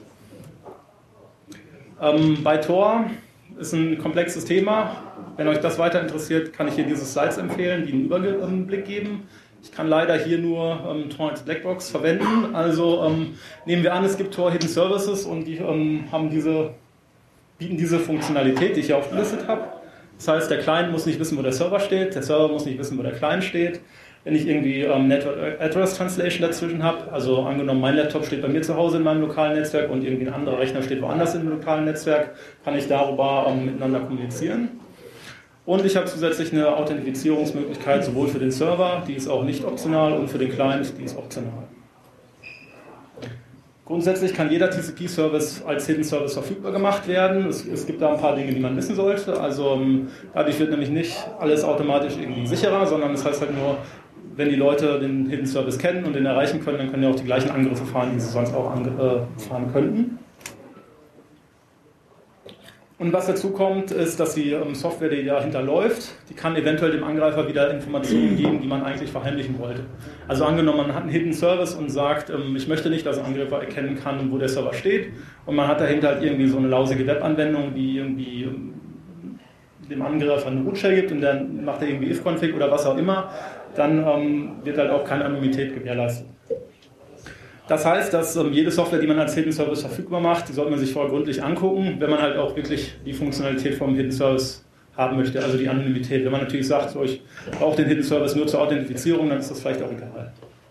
Ähm, bei Tor ist ein komplexes Thema. Wenn euch das weiter interessiert, kann ich hier diese Slides empfehlen, die einen Überblick geben. Ich kann leider hier nur ähm, Tor als Blackbox verwenden. Also ähm, nehmen wir an, es gibt Tor Hidden Services und die ähm, haben diese, bieten diese Funktionalität, die ich hier aufgelistet habe. Das heißt, der Client muss nicht wissen, wo der Server steht, der Server muss nicht wissen, wo der Client steht. Wenn ich irgendwie ähm, Network Address Translation dazwischen habe, also angenommen, mein Laptop steht bei mir zu Hause in meinem lokalen Netzwerk und irgendwie ein anderer Rechner steht woanders im lokalen Netzwerk, kann ich darüber ähm, miteinander kommunizieren. Und ich habe zusätzlich eine Authentifizierungsmöglichkeit sowohl für den Server, die ist auch nicht optional, und für den Client, die ist optional. Grundsätzlich kann jeder T C P-Service als Hidden Service verfügbar gemacht werden. Es, es gibt da ein paar Dinge, die man wissen sollte. Also dadurch wird nämlich nicht alles automatisch irgendwie sicherer, sondern es heißt halt nur, wenn die Leute den Hidden Service kennen und den erreichen können, dann können ja auch die gleichen Angriffe fahren, die sie sonst auch ange- äh, fahren könnten. Und was dazu kommt, ist, dass die ähm, Software, die dahinter läuft, die kann eventuell dem Angreifer wieder Informationen geben, die man eigentlich verheimlichen wollte. Also angenommen, man hat einen Hidden Service und sagt, ähm, ich möchte nicht, dass ein Angreifer erkennen kann, wo der Server steht, und man hat dahinter halt irgendwie so eine lausige Webanwendung, die irgendwie ähm, dem Angreifer eine Root Shell gibt und dann macht er irgendwie if-config oder was auch immer, dann ähm, wird halt auch keine Anonymität gewährleistet. Das heißt, dass ähm, jede Software, die man als Hidden Service verfügbar macht, die sollte man sich vorher gründlich angucken, wenn man halt auch wirklich die Funktionalität vom Hidden Service haben möchte, also die Anonymität. Wenn man natürlich sagt, so, ich brauche den Hidden Service nur zur Authentifizierung, dann ist das vielleicht auch egal.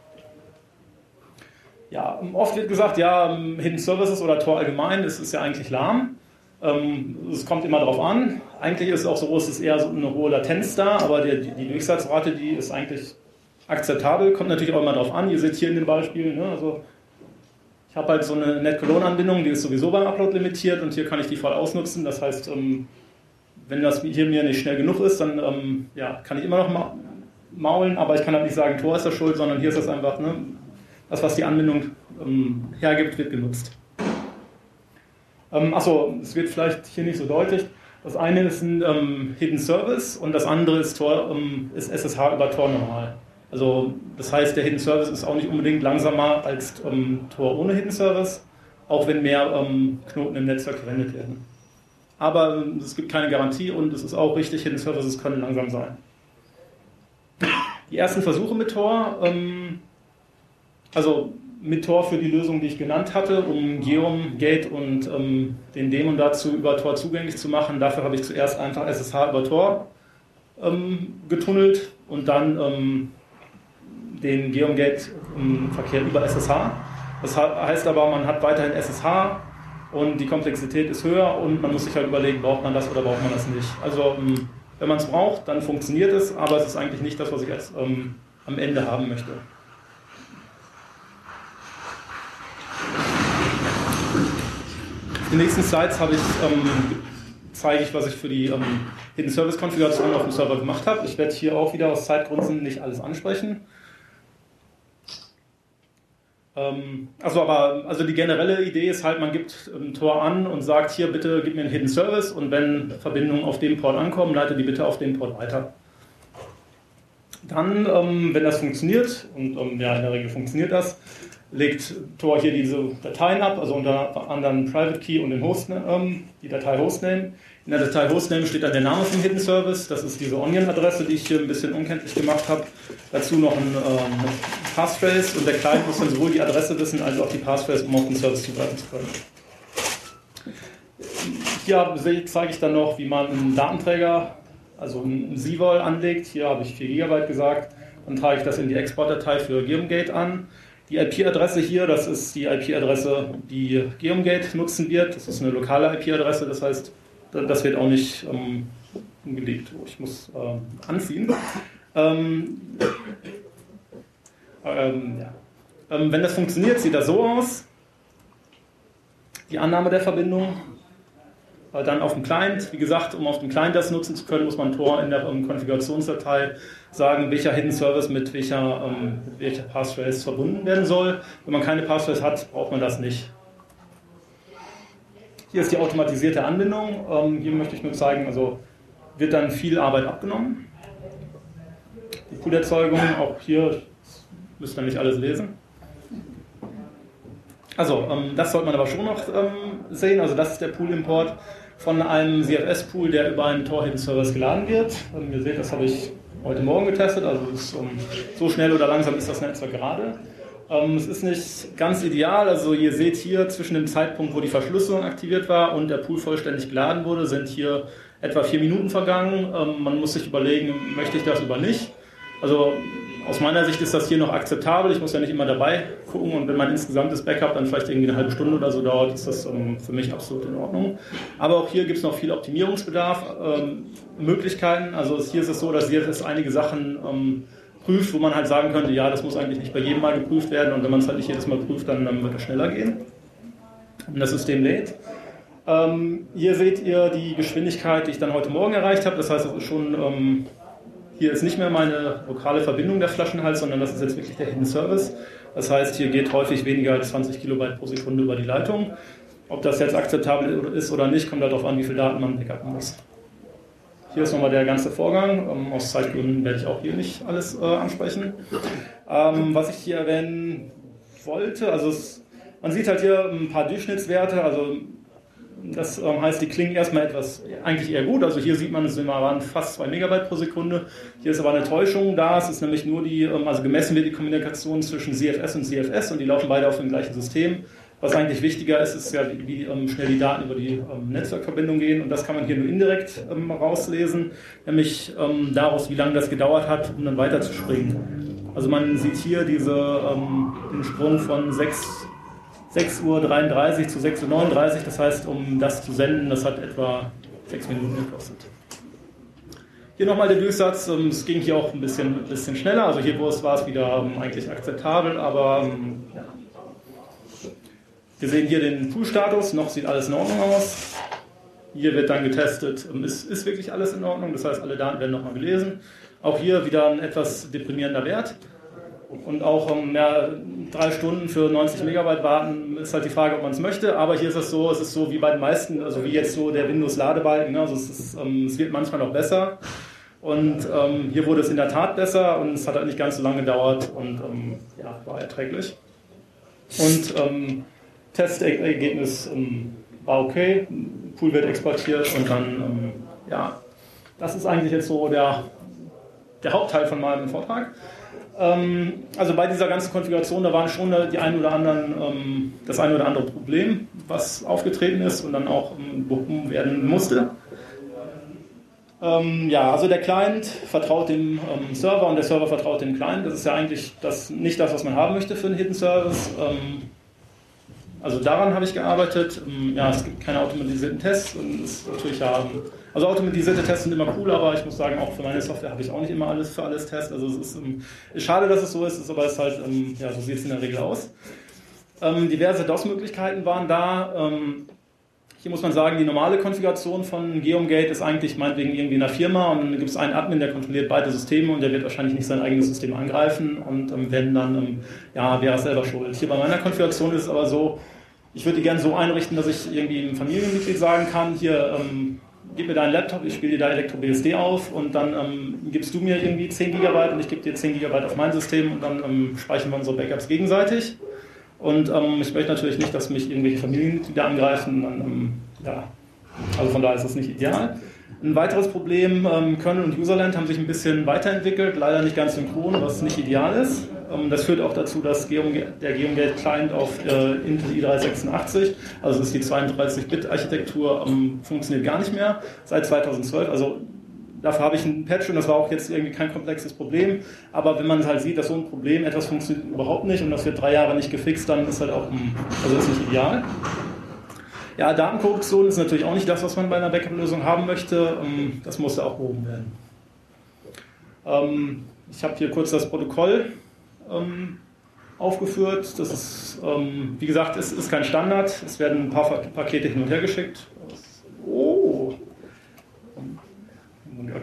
Ja, oft wird gesagt, ja, Hidden Services oder Tor allgemein, das ist ja eigentlich lahm. Es kommt immer darauf an. Eigentlich ist es auch so, es ist eher so eine hohe Latenz da, aber die, die Durchsatzrate, die ist eigentlich akzeptabel, kommt natürlich auch immer darauf an. Ihr seht hier in den Beispielen, ne, also ich habe halt so eine Net-Cologne-Anbindung, die ist sowieso beim Upload limitiert und hier kann ich die voll ausnutzen. Das heißt, ähm, wenn das hier mir nicht schnell genug ist, dann ähm, ja, kann ich immer noch ma maulen, aber ich kann halt nicht sagen, Tor ist da schuld, sondern hier ist das einfach, ne, das, was die Anbindung ähm, hergibt, wird genutzt. Ähm, achso, es wird vielleicht hier nicht so deutlich. Das eine ist ein ähm, Hidden Service und das andere ist, Tor, ähm, ist S S H über Tor normal. Also das heißt, der Hidden Service ist auch nicht unbedingt langsamer als ähm, Tor ohne Hidden Service, auch wenn mehr ähm, Knoten im Netzwerk verwendet werden. Aber ähm, es gibt keine Garantie und es ist auch richtig, Hidden Services können langsam sein. Die ersten Versuche mit Tor, ähm, also mit Tor für die Lösung, die ich genannt hatte, um Geom, Gate und ähm, den Daemon dazu über Tor zugänglich zu machen, dafür habe ich zuerst einfach S S H über Tor ähm, getunnelt und dann ähm, den Geom-Gate-Verkehr über S S H. Das heißt aber, man hat weiterhin S S H und die Komplexität ist höher und man muss sich halt überlegen, braucht man das oder braucht man das nicht. Also wenn man es braucht, dann funktioniert es, aber es ist eigentlich nicht das, was ich jetzt ähm, am Ende haben möchte. In den nächsten Slides habe ich, ähm, zeige ich, was ich für die ähm, Hidden Service Konfiguration auf dem Server gemacht habe. Ich werde hier auch wieder aus Zeitgründen nicht alles ansprechen. Ähm, also aber also die generelle Idee ist halt, man gibt ein Tor an und sagt, hier bitte gib mir einen Hidden Service und wenn Verbindungen auf dem Port ankommen, leite die bitte auf den Port weiter. Dann, ähm, wenn das funktioniert, und ähm, ja, in der Regel funktioniert das, legt Tor hier diese Dateien ab, also unter anderem Private Key und den Host, ähm, die Datei Hostname. In der Datei Hostname steht dann der Name vom Hidden Service, das ist diese Onion-Adresse, die ich hier ein bisschen unkenntlich gemacht habe. Dazu noch ein ähm, Passphrase und der Client muss dann sowohl die Adresse wissen, als auch die Passphrase, um auf den Service zugreifen zu können. Hier zeige ich dann noch, wie man einen Datenträger, also ein S I V O L anlegt. Hier habe ich vier Gigabyte gesagt, dann trage ich das in die Exportdatei für GeomGate an. Die I P-Adresse hier, das ist die I P-Adresse, die GeomGate nutzen wird. Das ist eine lokale I P-Adresse, das heißt, das wird auch nicht ähm, umgelegt. Ich muss ähm, anziehen. Ähm, ähm, ja. ähm, wenn das funktioniert, sieht das so aus. Die Annahme der Verbindung. Dann auf dem Client, wie gesagt, um auf dem Client das nutzen zu können, muss man Tor in der um, Konfigurationsdatei sagen, welcher Hidden Service mit welcher, ähm, mit welcher Passphrase verbunden werden soll. Wenn man keine Passphrase hat, braucht man das nicht. Hier ist die automatisierte Anbindung. Ähm, hier möchte ich nur zeigen, also wird dann viel Arbeit abgenommen. Die Poolerzeugung, auch hier müsst ihr nicht alles lesen. Also, ähm, das sollte man aber schon noch ähm, sehen. Also das ist der Pool-Import von einem C F S-Pool, der über einen Tor Hidden Service geladen wird. Ähm, ihr seht, das habe ich heute Morgen getestet. Also ist, ähm, so schnell oder langsam ist das Netzwerk gerade. Ähm, es ist nicht ganz ideal. Also ihr seht hier zwischen dem Zeitpunkt, wo die Verschlüsselung aktiviert war und der Pool vollständig geladen wurde, sind hier etwa vier Minuten vergangen. Ähm, man muss sich überlegen, möchte ich das oder nicht. Also aus meiner Sicht ist das hier noch akzeptabel. Ich muss ja nicht immer dabei gucken und wenn mein insgesamtes Backup dann vielleicht irgendwie eine halbe Stunde oder so dauert, ist das ähm, für mich absolut in Ordnung. Aber auch hier gibt es noch viel Optimierungsbedarf, ähm, Möglichkeiten. Also hier ist es so, dass jetzt einige Sachen ähm, prüft, wo man halt sagen könnte, ja, das muss eigentlich nicht bei jedem Mal geprüft werden und wenn man es halt nicht jedes Mal prüft, dann, dann wird es schneller gehen. Und das System lädt. Ähm, hier seht ihr die Geschwindigkeit, die ich dann heute Morgen erreicht habe. Das heißt, das ist schon... Ähm, Hier ist nicht mehr meine lokale Verbindung der Flaschenhals, sondern das ist jetzt wirklich der Hidden Service. Das heißt, hier geht häufig weniger als zwanzig Kilobyte pro Sekunde über die Leitung. Ob das jetzt akzeptabel ist oder nicht, kommt darauf an, wie viel Daten man backuppen muss. Hier ist nochmal der ganze Vorgang. Ähm, aus Zeitgründen werde ich auch hier nicht alles äh, ansprechen. Ähm, was ich hier erwähnen wollte, also es, man sieht halt hier ein paar Durchschnittswerte, also das ähm, heißt, die klingen erstmal etwas, eigentlich eher gut. Also hier sieht man, es waren fast zwei Megabyte pro Sekunde. Hier ist aber eine Täuschung da. Es ist nämlich nur die, ähm, also gemessen wird die Kommunikation zwischen C F S und C F S und die laufen beide auf dem gleichen System. Was eigentlich wichtiger ist, ist ja, wie, wie ähm, schnell die Daten über die ähm, Netzwerkverbindung gehen. Und das kann man hier nur indirekt ähm, rauslesen, nämlich ähm, daraus, wie lange das gedauert hat, um dann weiterzuspringen. Also man sieht hier diese, ähm, den Sprung von sechs Uhr dreiunddreißig zu sechs Uhr neununddreißig, das heißt, um das zu senden, das hat etwa sechs Minuten gekostet. Hier nochmal der Durchsatz, es ging hier auch ein bisschen, ein bisschen schneller, also hier war es wieder eigentlich akzeptabel, aber ja. Wir sehen hier den Pool-Status, noch sieht alles in Ordnung aus. Hier wird dann getestet, ist, ist wirklich alles in Ordnung, das heißt, alle Daten werden nochmal gelesen. Auch hier wieder ein etwas deprimierender Wert. Und auch um, ja, drei Stunden für neunzig Megabyte warten, ist halt die Frage, ob man es möchte. Aber hier ist es so, es ist so wie bei den meisten, also wie jetzt so der Windows-Ladebalken. Ne? Also es, ist, ähm, es wird manchmal noch besser. Und ähm, hier wurde es in der Tat besser und es hat halt nicht ganz so lange gedauert und ähm, ja, war erträglich. Und ähm, Testergebnis ähm, war okay, Pool wird exportiert und dann, ähm, ja, das ist eigentlich jetzt so der, der Hauptteil von meinem Vortrag. Also bei dieser ganzen Konfiguration, da waren schon die ein oder anderen, das ein oder andere Problem, was aufgetreten ist und dann auch behoben werden musste. Ja, also der Client vertraut dem Server und der Server vertraut dem Client. Das ist ja eigentlich das, nicht das, was man haben möchte für einen Hidden Service. Also daran habe ich gearbeitet. Ja, es gibt keine automatisierten Tests und es ist natürlich ja, also automatisierte Tests sind immer cool, aber ich muss sagen, auch für meine Software habe ich auch nicht immer alles für alles Tests. Also es ist, ist schade, dass es so ist, aber es ist halt, ja, so sieht es in der Regel aus. Ähm, diverse DOS-Möglichkeiten waren da. Ähm, hier muss man sagen, die normale Konfiguration von Geomgate ist eigentlich meinetwegen irgendwie in einer Firma und dann gibt es einen Admin, der kontrolliert beide Systeme und der wird wahrscheinlich nicht sein eigenes System angreifen und ähm, wenn dann, ähm, ja, wäre er selber schuld. Hier bei meiner Konfiguration ist es aber so, ich würde die gerne so einrichten, dass ich irgendwie einem Familienmitglied sagen kann, hier, ähm, gib mir deinen Laptop, ich spiele dir da Elektro-B S D auf und dann ähm, gibst du mir irgendwie zehn Gigabyte und ich gebe dir zehn Gigabyte auf mein System und dann ähm, speichern wir unsere Backups gegenseitig. Und ähm, ich möchte natürlich nicht, dass mich irgendwelche Familienmitglieder angreifen. Dann, ähm, ja, also von daher ist das nicht ideal. Ein weiteres Problem, ähm, Kernel und Userland haben sich ein bisschen weiterentwickelt, leider nicht ganz synchron, was nicht ideal ist. Ähm, das führt auch dazu, dass Geom, der Geomgate-Client auf äh, Intel i drei sechsundachtzig, also das ist die zweiunddreißig Bit Architektur, ähm, funktioniert gar nicht mehr seit zweitausendzwölf. Also dafür habe ich einen Patch und das war auch jetzt irgendwie kein komplexes Problem. Aber wenn man halt sieht, dass so ein Problem, etwas funktioniert überhaupt nicht und das wird drei Jahre nicht gefixt, dann ist halt auch, also ist nicht ideal. Ja, Datenkorruption ist natürlich auch nicht das, was man bei einer Backup-Lösung haben möchte. Das muss ja auch behoben werden. Ich habe hier kurz das Protokoll aufgeführt. Das ist, wie gesagt, es ist kein Standard. Es werden ein paar Pakete hin und her geschickt. Oh.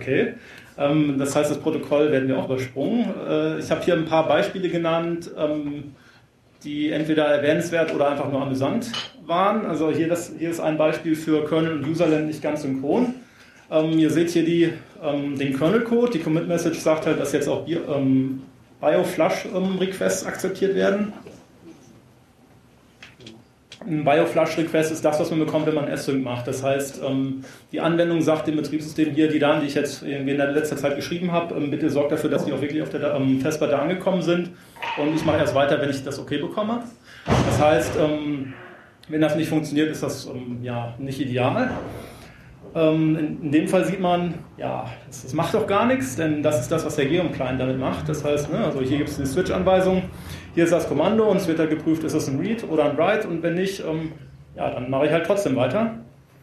Okay. Ähm, das heißt, das Protokoll werden wir auch übersprungen. Äh, ich habe hier ein paar Beispiele genannt, ähm, die entweder erwähnenswert oder einfach nur amüsant waren. Also hier, das, hier ist ein Beispiel für Kernel und Userland nicht ganz synchron. Ähm, ihr seht hier die, ähm, den Kernel-Code. Die Commit-Message sagt halt, dass jetzt auch ähm, BioFlush-Requests ähm, akzeptiert werden. Ein BioFlush-Request ist das, was man bekommt, wenn man Async macht. Das heißt, ähm, die Anwendung sagt dem Betriebssystem hier, die Daten, die ich jetzt in letzter Zeit geschrieben habe, ähm, bitte sorgt dafür, dass die auch wirklich auf der ähm, Festplatte angekommen sind. Und ich mache erst weiter, wenn ich das okay bekomme. Das heißt, ähm, wenn das nicht funktioniert, ist das ähm, ja, nicht ideal. Ähm, in, in dem Fall sieht man, ja, das, das macht doch gar nichts, denn das ist das, was der Geom-Client damit macht. Das heißt, ne, also hier gibt es eine Switch-Anweisung. Hier ist das Kommando und es wird dann geprüft, ist es ein Read oder ein Write und wenn nicht, ähm, ja, dann mache ich halt trotzdem weiter.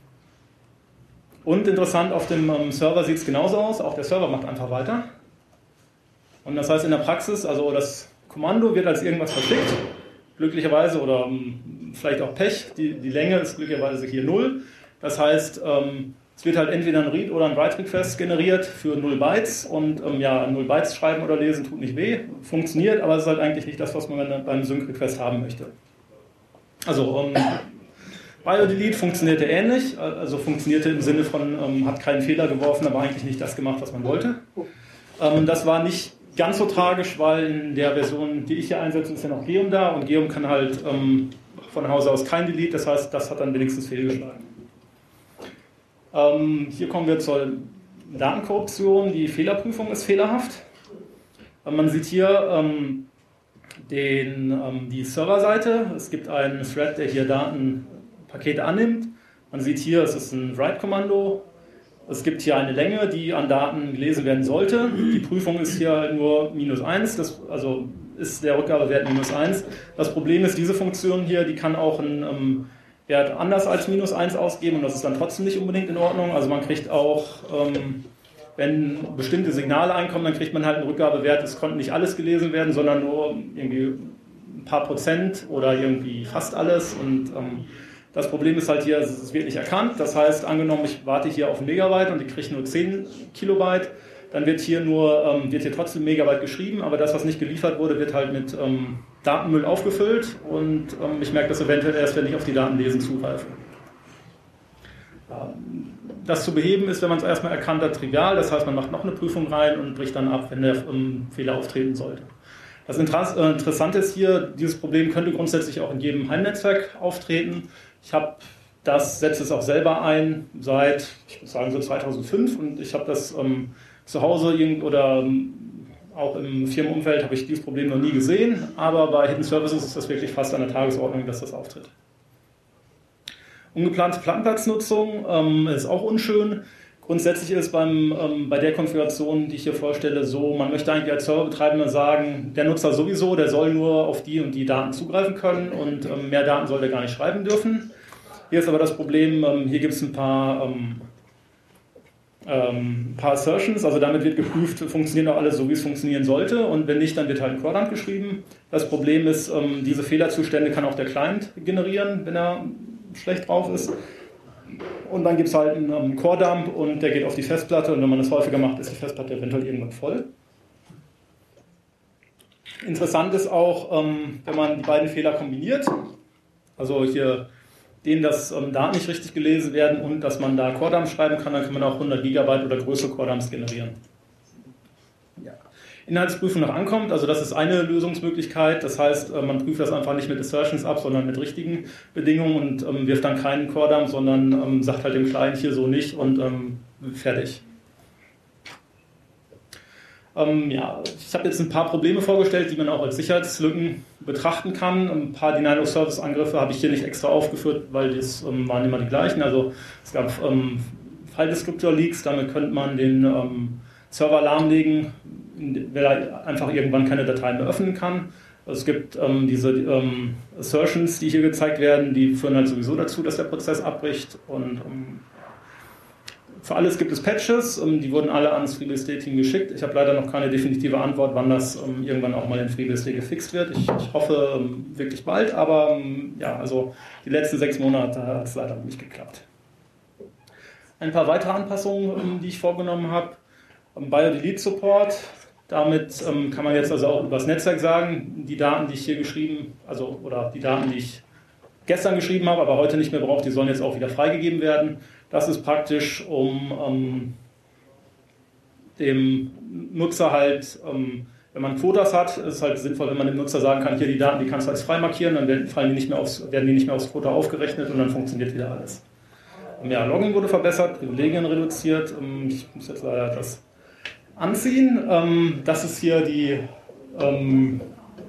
Und interessant, auf dem ähm, Server sieht es genauso aus, auch der Server macht einfach weiter. Und das heißt in der Praxis, also das Kommando wird als irgendwas verschickt, glücklicherweise oder ähm, vielleicht auch Pech, die, die Länge ist glücklicherweise hier null. Das heißt, ähm, es wird halt entweder ein Read oder ein Write-Request generiert für null Bytes und ähm, ja, null Bytes schreiben oder lesen tut nicht weh, funktioniert, aber es ist halt eigentlich nicht das, was man beim Sync-Request haben möchte. Also ähm, BioDelete funktionierte ähnlich, also funktionierte im Sinne von, ähm, hat keinen Fehler geworfen, aber eigentlich nicht das gemacht, was man wollte. Ähm, das war nicht ganz so tragisch, weil in der Version, die ich hier einsetze, ist ja noch Geom da und Geom kann halt ähm, von Hause aus kein Delete, das heißt, das hat dann wenigstens fehlgeschlagen. Ähm, hier kommen wir zur Datenkorruption. Die Fehlerprüfung ist fehlerhaft. Ähm, man sieht hier ähm, den, ähm, die Serverseite. Es gibt einen Thread, der hier Datenpakete annimmt. Man sieht hier, es ist ein Write-Kommando. Es gibt hier eine Länge, die an Daten gelesen werden sollte. Die Prüfung ist hier nur minus eins, das, also ist der Rückgabewert minus eins. Das Problem ist, diese Funktion hier, die kann auch ein ähm, Wert anders als minus eins ausgeben und das ist dann trotzdem nicht unbedingt in Ordnung. Also man kriegt auch, ähm, wenn bestimmte Signale einkommen, dann kriegt man halt einen Rückgabewert, es konnte nicht alles gelesen werden, sondern nur irgendwie ein paar Prozent oder irgendwie fast alles. Und ähm, das Problem ist halt hier, es wird nicht erkannt. Das heißt, angenommen, ich warte hier auf ein Megabyte und ich kriege nur zehn Kilobyte, dann wird hier nur, ähm, wird hier trotzdem Megabyte geschrieben, aber das, was nicht geliefert wurde, wird halt mit ähm, Datenmüll aufgefüllt und ähm, ich merke das eventuell erst, wenn ich auf die Datenlesen zugreife. Ja, das zu beheben ist, wenn man es erstmal erkannt hat, trivial. Das heißt, man macht noch eine Prüfung rein und bricht dann ab, wenn der ähm, Fehler auftreten sollte. Das Interessante ist hier, dieses Problem könnte grundsätzlich auch in jedem Heimnetzwerk auftreten. Ich habe das, setze es auch selber ein seit, ich würde sagen, so zweitausendfünf und ich habe das ähm, zu Hause irgend oder ähm, auch im Firmenumfeld habe ich dieses Problem noch nie gesehen, aber bei Hidden Services ist das wirklich fast an der Tagesordnung, dass das auftritt. Ungeplante Plattenplatznutzung ähm, ist auch unschön. Grundsätzlich ist beim, ähm, bei der Konfiguration, die ich hier vorstelle, so, man möchte eigentlich als Serverbetreibender sagen, der Nutzer sowieso, der soll nur auf die und die Daten zugreifen können und ähm, mehr Daten soll der gar nicht schreiben dürfen. Hier ist aber das Problem, ähm, hier gibt es ein paar, ähm, ähm, paar Assertions, also damit wird geprüft, funktioniert auch alles so, wie es funktionieren sollte und wenn nicht, dann wird halt ein Core-Dump geschrieben. Das Problem ist, ähm, diese Fehlerzustände kann auch der Client generieren, wenn er schlecht drauf ist. Und dann gibt es halt einen um, Core-Dump und der geht auf die Festplatte und wenn man das häufiger macht, ist die Festplatte eventuell irgendwann voll. Interessant ist auch, ähm, wenn man die beiden Fehler kombiniert, also hier denen, dass ähm, Daten nicht richtig gelesen werden und dass man da Core-Dumps schreiben kann, dann kann man auch hundert Gigabyte oder größere Core-Dumps generieren. Ja. Inhaltsprüfung noch ankommt, also das ist eine Lösungsmöglichkeit, das heißt, man prüft das einfach nicht mit Assertions ab, sondern mit richtigen Bedingungen und ähm, wirft dann keinen Core-Dump, sondern ähm, sagt halt dem Client hier so nicht und ähm, fertig. Ähm, ja, ich habe jetzt ein paar Probleme vorgestellt, die man auch als Sicherheitslücken betrachten kann. Ein paar Denial-of-Service-Angriffe habe ich hier nicht extra aufgeführt, weil das ähm, waren immer die gleichen. Also es gab ähm, File-Descriptor-Leaks, damit könnte man den ähm, Server lahmlegen, weil er einfach irgendwann keine Dateien mehr öffnen kann. Es gibt ähm, diese ähm, Assertions, die hier gezeigt werden, die führen halt sowieso dazu, dass der Prozess abbricht. Und ähm, für alles gibt es Patches, ähm, die wurden alle ans FreeBSD-Team geschickt. Ich habe leider noch keine definitive Antwort, wann das ähm, irgendwann auch mal in FreeBSD gefixt wird. Ich, ich hoffe ähm, wirklich bald, aber ähm, ja, also die letzten sechs Monate hat es leider nicht geklappt. Ein paar weitere Anpassungen, ähm, die ich vorgenommen habe. BioDelete-Support. Damit ähm, kann man jetzt also auch über das Netzwerk sagen, die Daten, die ich hier geschrieben, also oder die Daten, die ich gestern geschrieben habe, aber heute nicht mehr brauche, die sollen jetzt auch wieder freigegeben werden. Das ist praktisch, um ähm, dem Nutzer halt, ähm, wenn man Quotas hat, ist es halt sinnvoll, wenn man dem Nutzer sagen kann, hier die Daten, die kannst du als frei markieren, dann werden, fallen die nicht mehr aufs, werden die nicht mehr aufs Quota aufgerechnet und dann funktioniert wieder alles. Ja, Logging wurde verbessert, Privilegien reduziert. Ich muss jetzt leider das anziehen. Das ist hier die, ähm,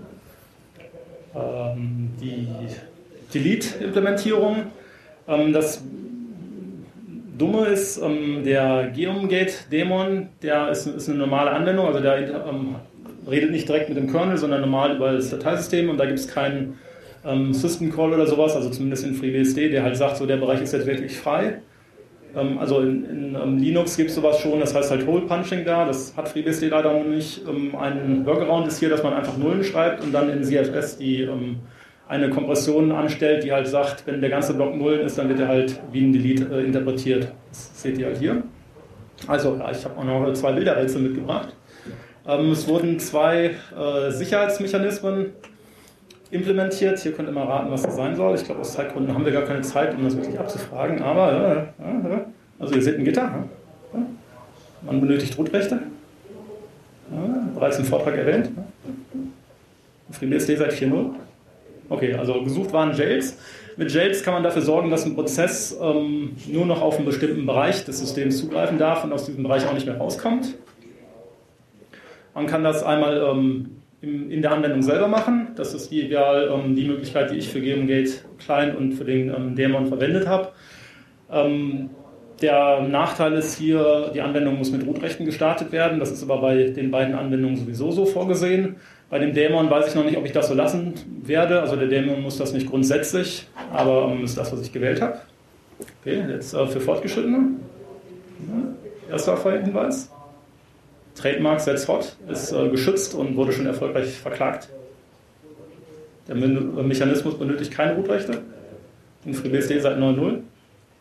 die Delete-Implementierung. Das Dumme ist, der Geomgate-Daemon, der ist, ist eine normale Anwendung, also der ähm, redet nicht direkt mit dem Kernel, sondern normal über das Dateisystem und da gibt es keinen ähm, System Call oder sowas, also zumindest in FreeBSD, der halt sagt, so der Bereich ist jetzt wirklich frei. Ähm, also in, in ähm, Linux gibt es sowas schon, das heißt halt Hole Punching da, das hat FreeBSD leider noch nicht. Ähm, ein Workaround ist hier, dass man einfach Nullen schreibt und dann in C F S die ähm, eine Kompression anstellt, die halt sagt, wenn der ganze Block Nullen ist, dann wird er halt wie ein Delete äh, interpretiert. Das seht ihr halt hier. Also ja, ich habe auch noch zwei Bilderrätsel mitgebracht. Ähm, es wurden zwei äh, Sicherheitsmechanismen implementiert. Hier könnt ihr mal raten, was das sein soll. Ich glaube, aus Zeitgründen haben wir gar keine Zeit, um das wirklich abzufragen. Aber, ja, ja, ja. Also ihr seht ein Gitter. Ja. Man benötigt Rootrechte. Ja, bereits im Vortrag erwähnt. FreeBSD seit vier Punkt null. Okay, also gesucht waren Jails. Mit Jails kann man dafür sorgen, dass ein Prozess ähm, nur noch auf einen bestimmten Bereich des Systems zugreifen darf und aus diesem Bereich auch nicht mehr rauskommt. Man kann das einmal ähm, in, in der Anwendung selber machen. Das ist die, ideal, ähm, die Möglichkeit, die ich für Geomgate Client und für den ähm, Daemon verwendet habe. Ähm, der Nachteil ist hier, die Anwendung muss mit Rootrechten gestartet werden. Das ist aber bei den beiden Anwendungen sowieso so vorgesehen. Bei dem Daemon weiß ich noch nicht, ob ich das so lassen werde. Also der Daemon muss das nicht grundsätzlich, aber ähm, ist das, was ich gewählt habe. Okay, jetzt äh, für Fortgeschrittene. Ja, erster Hinweis. Trademark That's Hot ist äh, geschützt und wurde schon erfolgreich verklagt. Der Me- Mechanismus benötigt keine Rootrechte. In FreeBSD seit neun Punkt null.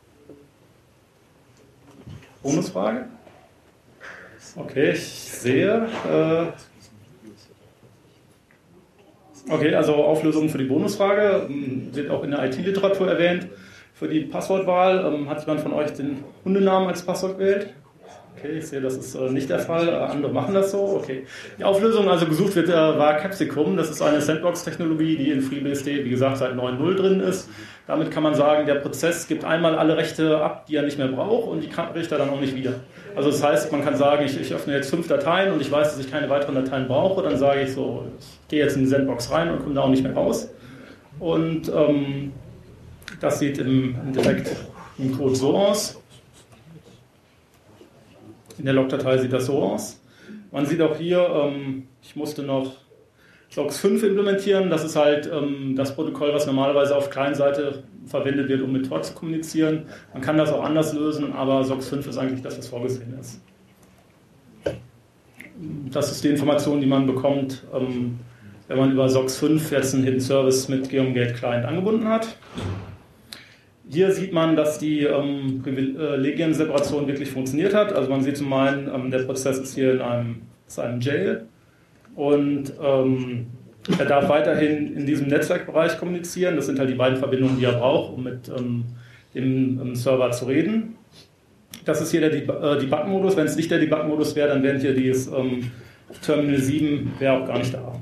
Bonusfrage. Okay, ich sehe. Äh, okay, also Auflösung für die Bonusfrage. Wird auch in der I T-Literatur erwähnt. Für die Passwortwahl ähm, hat jemand von euch den Hundenamen als Passwort gewählt? Okay, ich sehe, das ist äh, nicht der Fall. Äh, andere machen das so. Okay. Die Auflösung, also gesucht wird, äh, war Capsicum. Das ist eine Sandbox-Technologie, die in FreeBSD, wie gesagt, seit neun Punkt null drin ist. Damit kann man sagen, der Prozess gibt einmal alle Rechte ab, die er nicht mehr braucht und die kriegt er dann auch nicht wieder. Also das heißt, man kann sagen, ich, ich öffne jetzt fünf Dateien und ich weiß, dass ich keine weiteren Dateien brauche. Dann sage ich so, ich gehe jetzt in die Sandbox rein und komme da auch nicht mehr raus. Und ähm, das sieht im, direkt im Code so aus. In der Logdatei sieht das so aus. Man sieht auch hier, ähm, ich musste noch SOX fünf implementieren. Das ist halt ähm, das Protokoll, was normalerweise auf Client-Seite verwendet wird, um mit Tor zu kommunizieren. Man kann das auch anders lösen, aber SOX fünf ist eigentlich das, was vorgesehen ist. Das ist die Information, die man bekommt, ähm, wenn man über SOX fünf jetzt einen Hidden Service mit Geomgate Client angebunden hat. Hier sieht man, dass die ähm, Privilegien-Separation wirklich funktioniert hat. Also man sieht zum einen, ähm, der Prozess ist hier in einem, ist einem Jail und ähm, er darf weiterhin in diesem Netzwerkbereich kommunizieren. Das sind halt die beiden Verbindungen, die er braucht, um mit ähm, dem ähm, Server zu reden. Das ist hier der Debug-Modus. Wenn es nicht der Debug-Modus wäre, dann wäre hier dieses ähm, Terminal sieben wäre auch gar nicht da.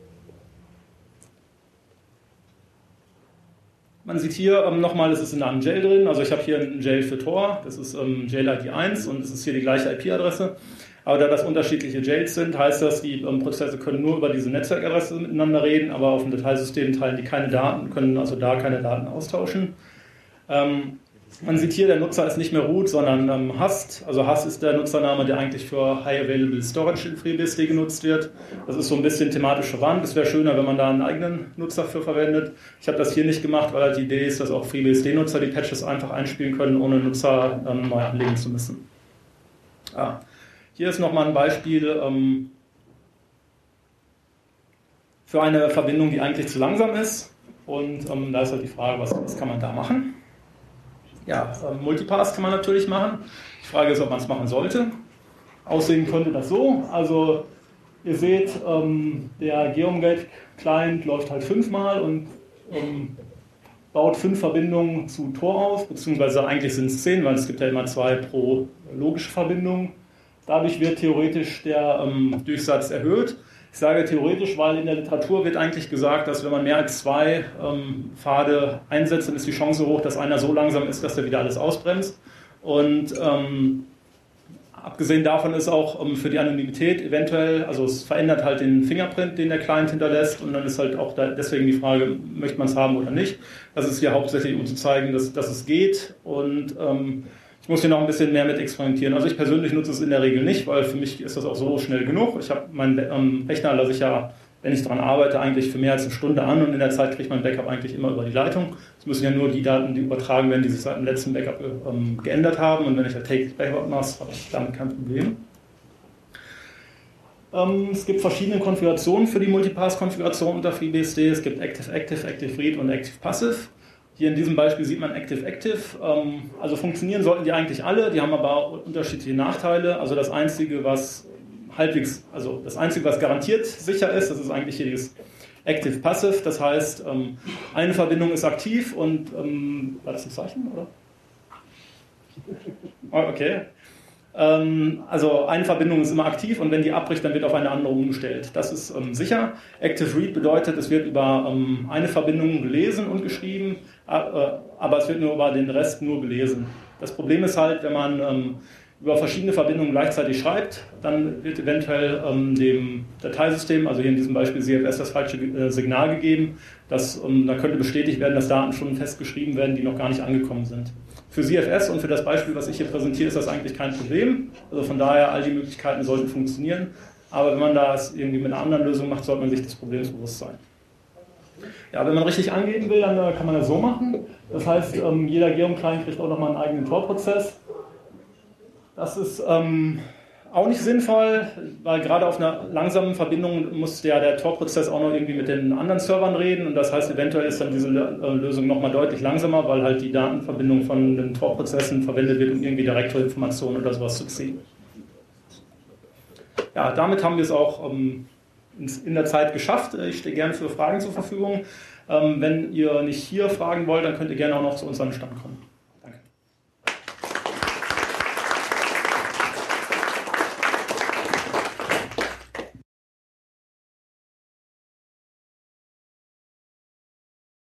Man sieht hier ähm, nochmal, es ist in einem Jail drin, also ich habe hier ein Jail für Tor, das ist ähm, Jail I D eins und es ist hier die gleiche I P-Adresse. Aber da das unterschiedliche Jails sind, heißt das, die ähm, Prozesse können nur über diese Netzwerkadresse miteinander reden, aber auf dem Dateisystem teilen die keine Daten, können also da keine Daten austauschen. Ähm, man sieht hier, der Nutzer ist nicht mehr root, sondern ähm, Hast. Also Hast ist der Nutzername, der eigentlich für High Available Storage in FreeBSD genutzt wird. Das ist so ein bisschen thematisch verwandt. Es wäre schöner, wenn man da einen eigenen Nutzer für verwendet. Ich habe das hier nicht gemacht, weil halt die Idee ist, dass auch FreeBSD-Nutzer die Patches einfach einspielen können, ohne Nutzer ähm, neu anlegen zu müssen. Ah. Hier ist nochmal ein Beispiel ähm, für eine Verbindung, die eigentlich zu langsam ist. Und ähm, da ist halt die Frage, was, was kann man da machen? Ja, ähm, Multipass kann man natürlich machen. Die Frage ist, ob man es machen sollte. aussehen könnte das so. Also ihr seht, ähm, der Geomgate-Client läuft halt fünfmal und ähm, baut fünf Verbindungen zu Tor auf, beziehungsweise eigentlich sind es zehn, weil es gibt ja immer zwei pro logische Verbindung. Dadurch wird theoretisch der ähm, Durchsatz erhöht. Ich sage theoretisch, weil in der Literatur wird eigentlich gesagt, dass wenn man mehr als zwei ähm, Pfade einsetzt, dann ist die Chance hoch, dass einer so langsam ist, dass er wieder alles ausbremst. Und ähm, abgesehen davon ist auch ähm, für die Anonymität eventuell, also es verändert halt den Fingerprint, den der Client hinterlässt, und dann ist halt auch da deswegen die Frage, möchte man es haben oder nicht. Das ist hier hauptsächlich, um zu zeigen, dass, dass es geht, und ähm, ich muss hier noch ein bisschen mehr mit experimentieren. Also ich persönlich nutze es in der Regel nicht, weil für mich ist das auch so schnell genug. Ich habe meinen ähm, Rechner, lasse ich ja, wenn ich daran arbeite, eigentlich für mehr als eine Stunde an, und in der Zeit kriegt mein Backup eigentlich immer über die Leitung. Es müssen ja nur die Daten, die übertragen werden, die sich seit dem letzten Backup ähm, geändert haben, und wenn ich halt täglich Backup mache, habe ich damit kein Problem. Ähm, es gibt verschiedene Konfigurationen für die Multipass-Konfiguration unter FreeBSD. Es gibt Active-Active, Active-Read und Active-Passive. Hier in diesem Beispiel sieht man Active-Active. Ähm, also funktionieren sollten die eigentlich alle, die haben aber unterschiedliche Nachteile. Also das Einzige, was halbwegs, also das Einzige, was garantiert sicher ist, das ist eigentlich hier dieses Active-Passive. Das heißt, ähm, eine Verbindung ist aktiv und, ähm, war das ein Zeichen, oder? Oh, okay. Ähm, also eine Verbindung ist immer aktiv, und wenn die abbricht, dann wird auf eine andere umgestellt. Das ist ähm, sicher. Active Read bedeutet, es wird über ähm, eine Verbindung gelesen und geschrieben, äh, aber es wird nur über den Rest nur gelesen. Das Problem ist halt, wenn man ähm, über verschiedene Verbindungen gleichzeitig schreibt, dann wird eventuell ähm, dem Dateisystem, also hier in diesem Beispiel C F S, das falsche äh, Signal gegeben. Das, ähm, da könnte bestätigt werden, dass Daten schon festgeschrieben werden, die noch gar nicht angekommen sind. Für C F S und für das Beispiel, was ich hier präsentiere, ist das eigentlich kein Problem. Also von daher, all die Möglichkeiten sollten funktionieren. Aber wenn man das irgendwie mit einer anderen Lösung macht, sollte man sich des Problems bewusst sein. Ja, wenn man richtig angehen will, dann äh, kann man das so machen. Das heißt, ähm, jeder Geom-Client kriegt auch nochmal einen eigenen Tor-Prozess. Das ist ähm, auch nicht sinnvoll, weil gerade auf einer langsamen Verbindung muss der, der Tor-Prozess auch noch irgendwie mit den anderen Servern reden, und das heißt, eventuell ist dann diese Lösung nochmal deutlich langsamer, weil halt die Datenverbindung von den Tor-Prozessen verwendet wird, um irgendwie Direktorinformationen oder sowas zu ziehen. Ja, damit haben wir es auch ähm, in der Zeit geschafft. Ich stehe gerne für Fragen zur Verfügung. Ähm, wenn ihr nicht hier fragen wollt, dann könnt ihr gerne auch noch zu unserem Stand kommen.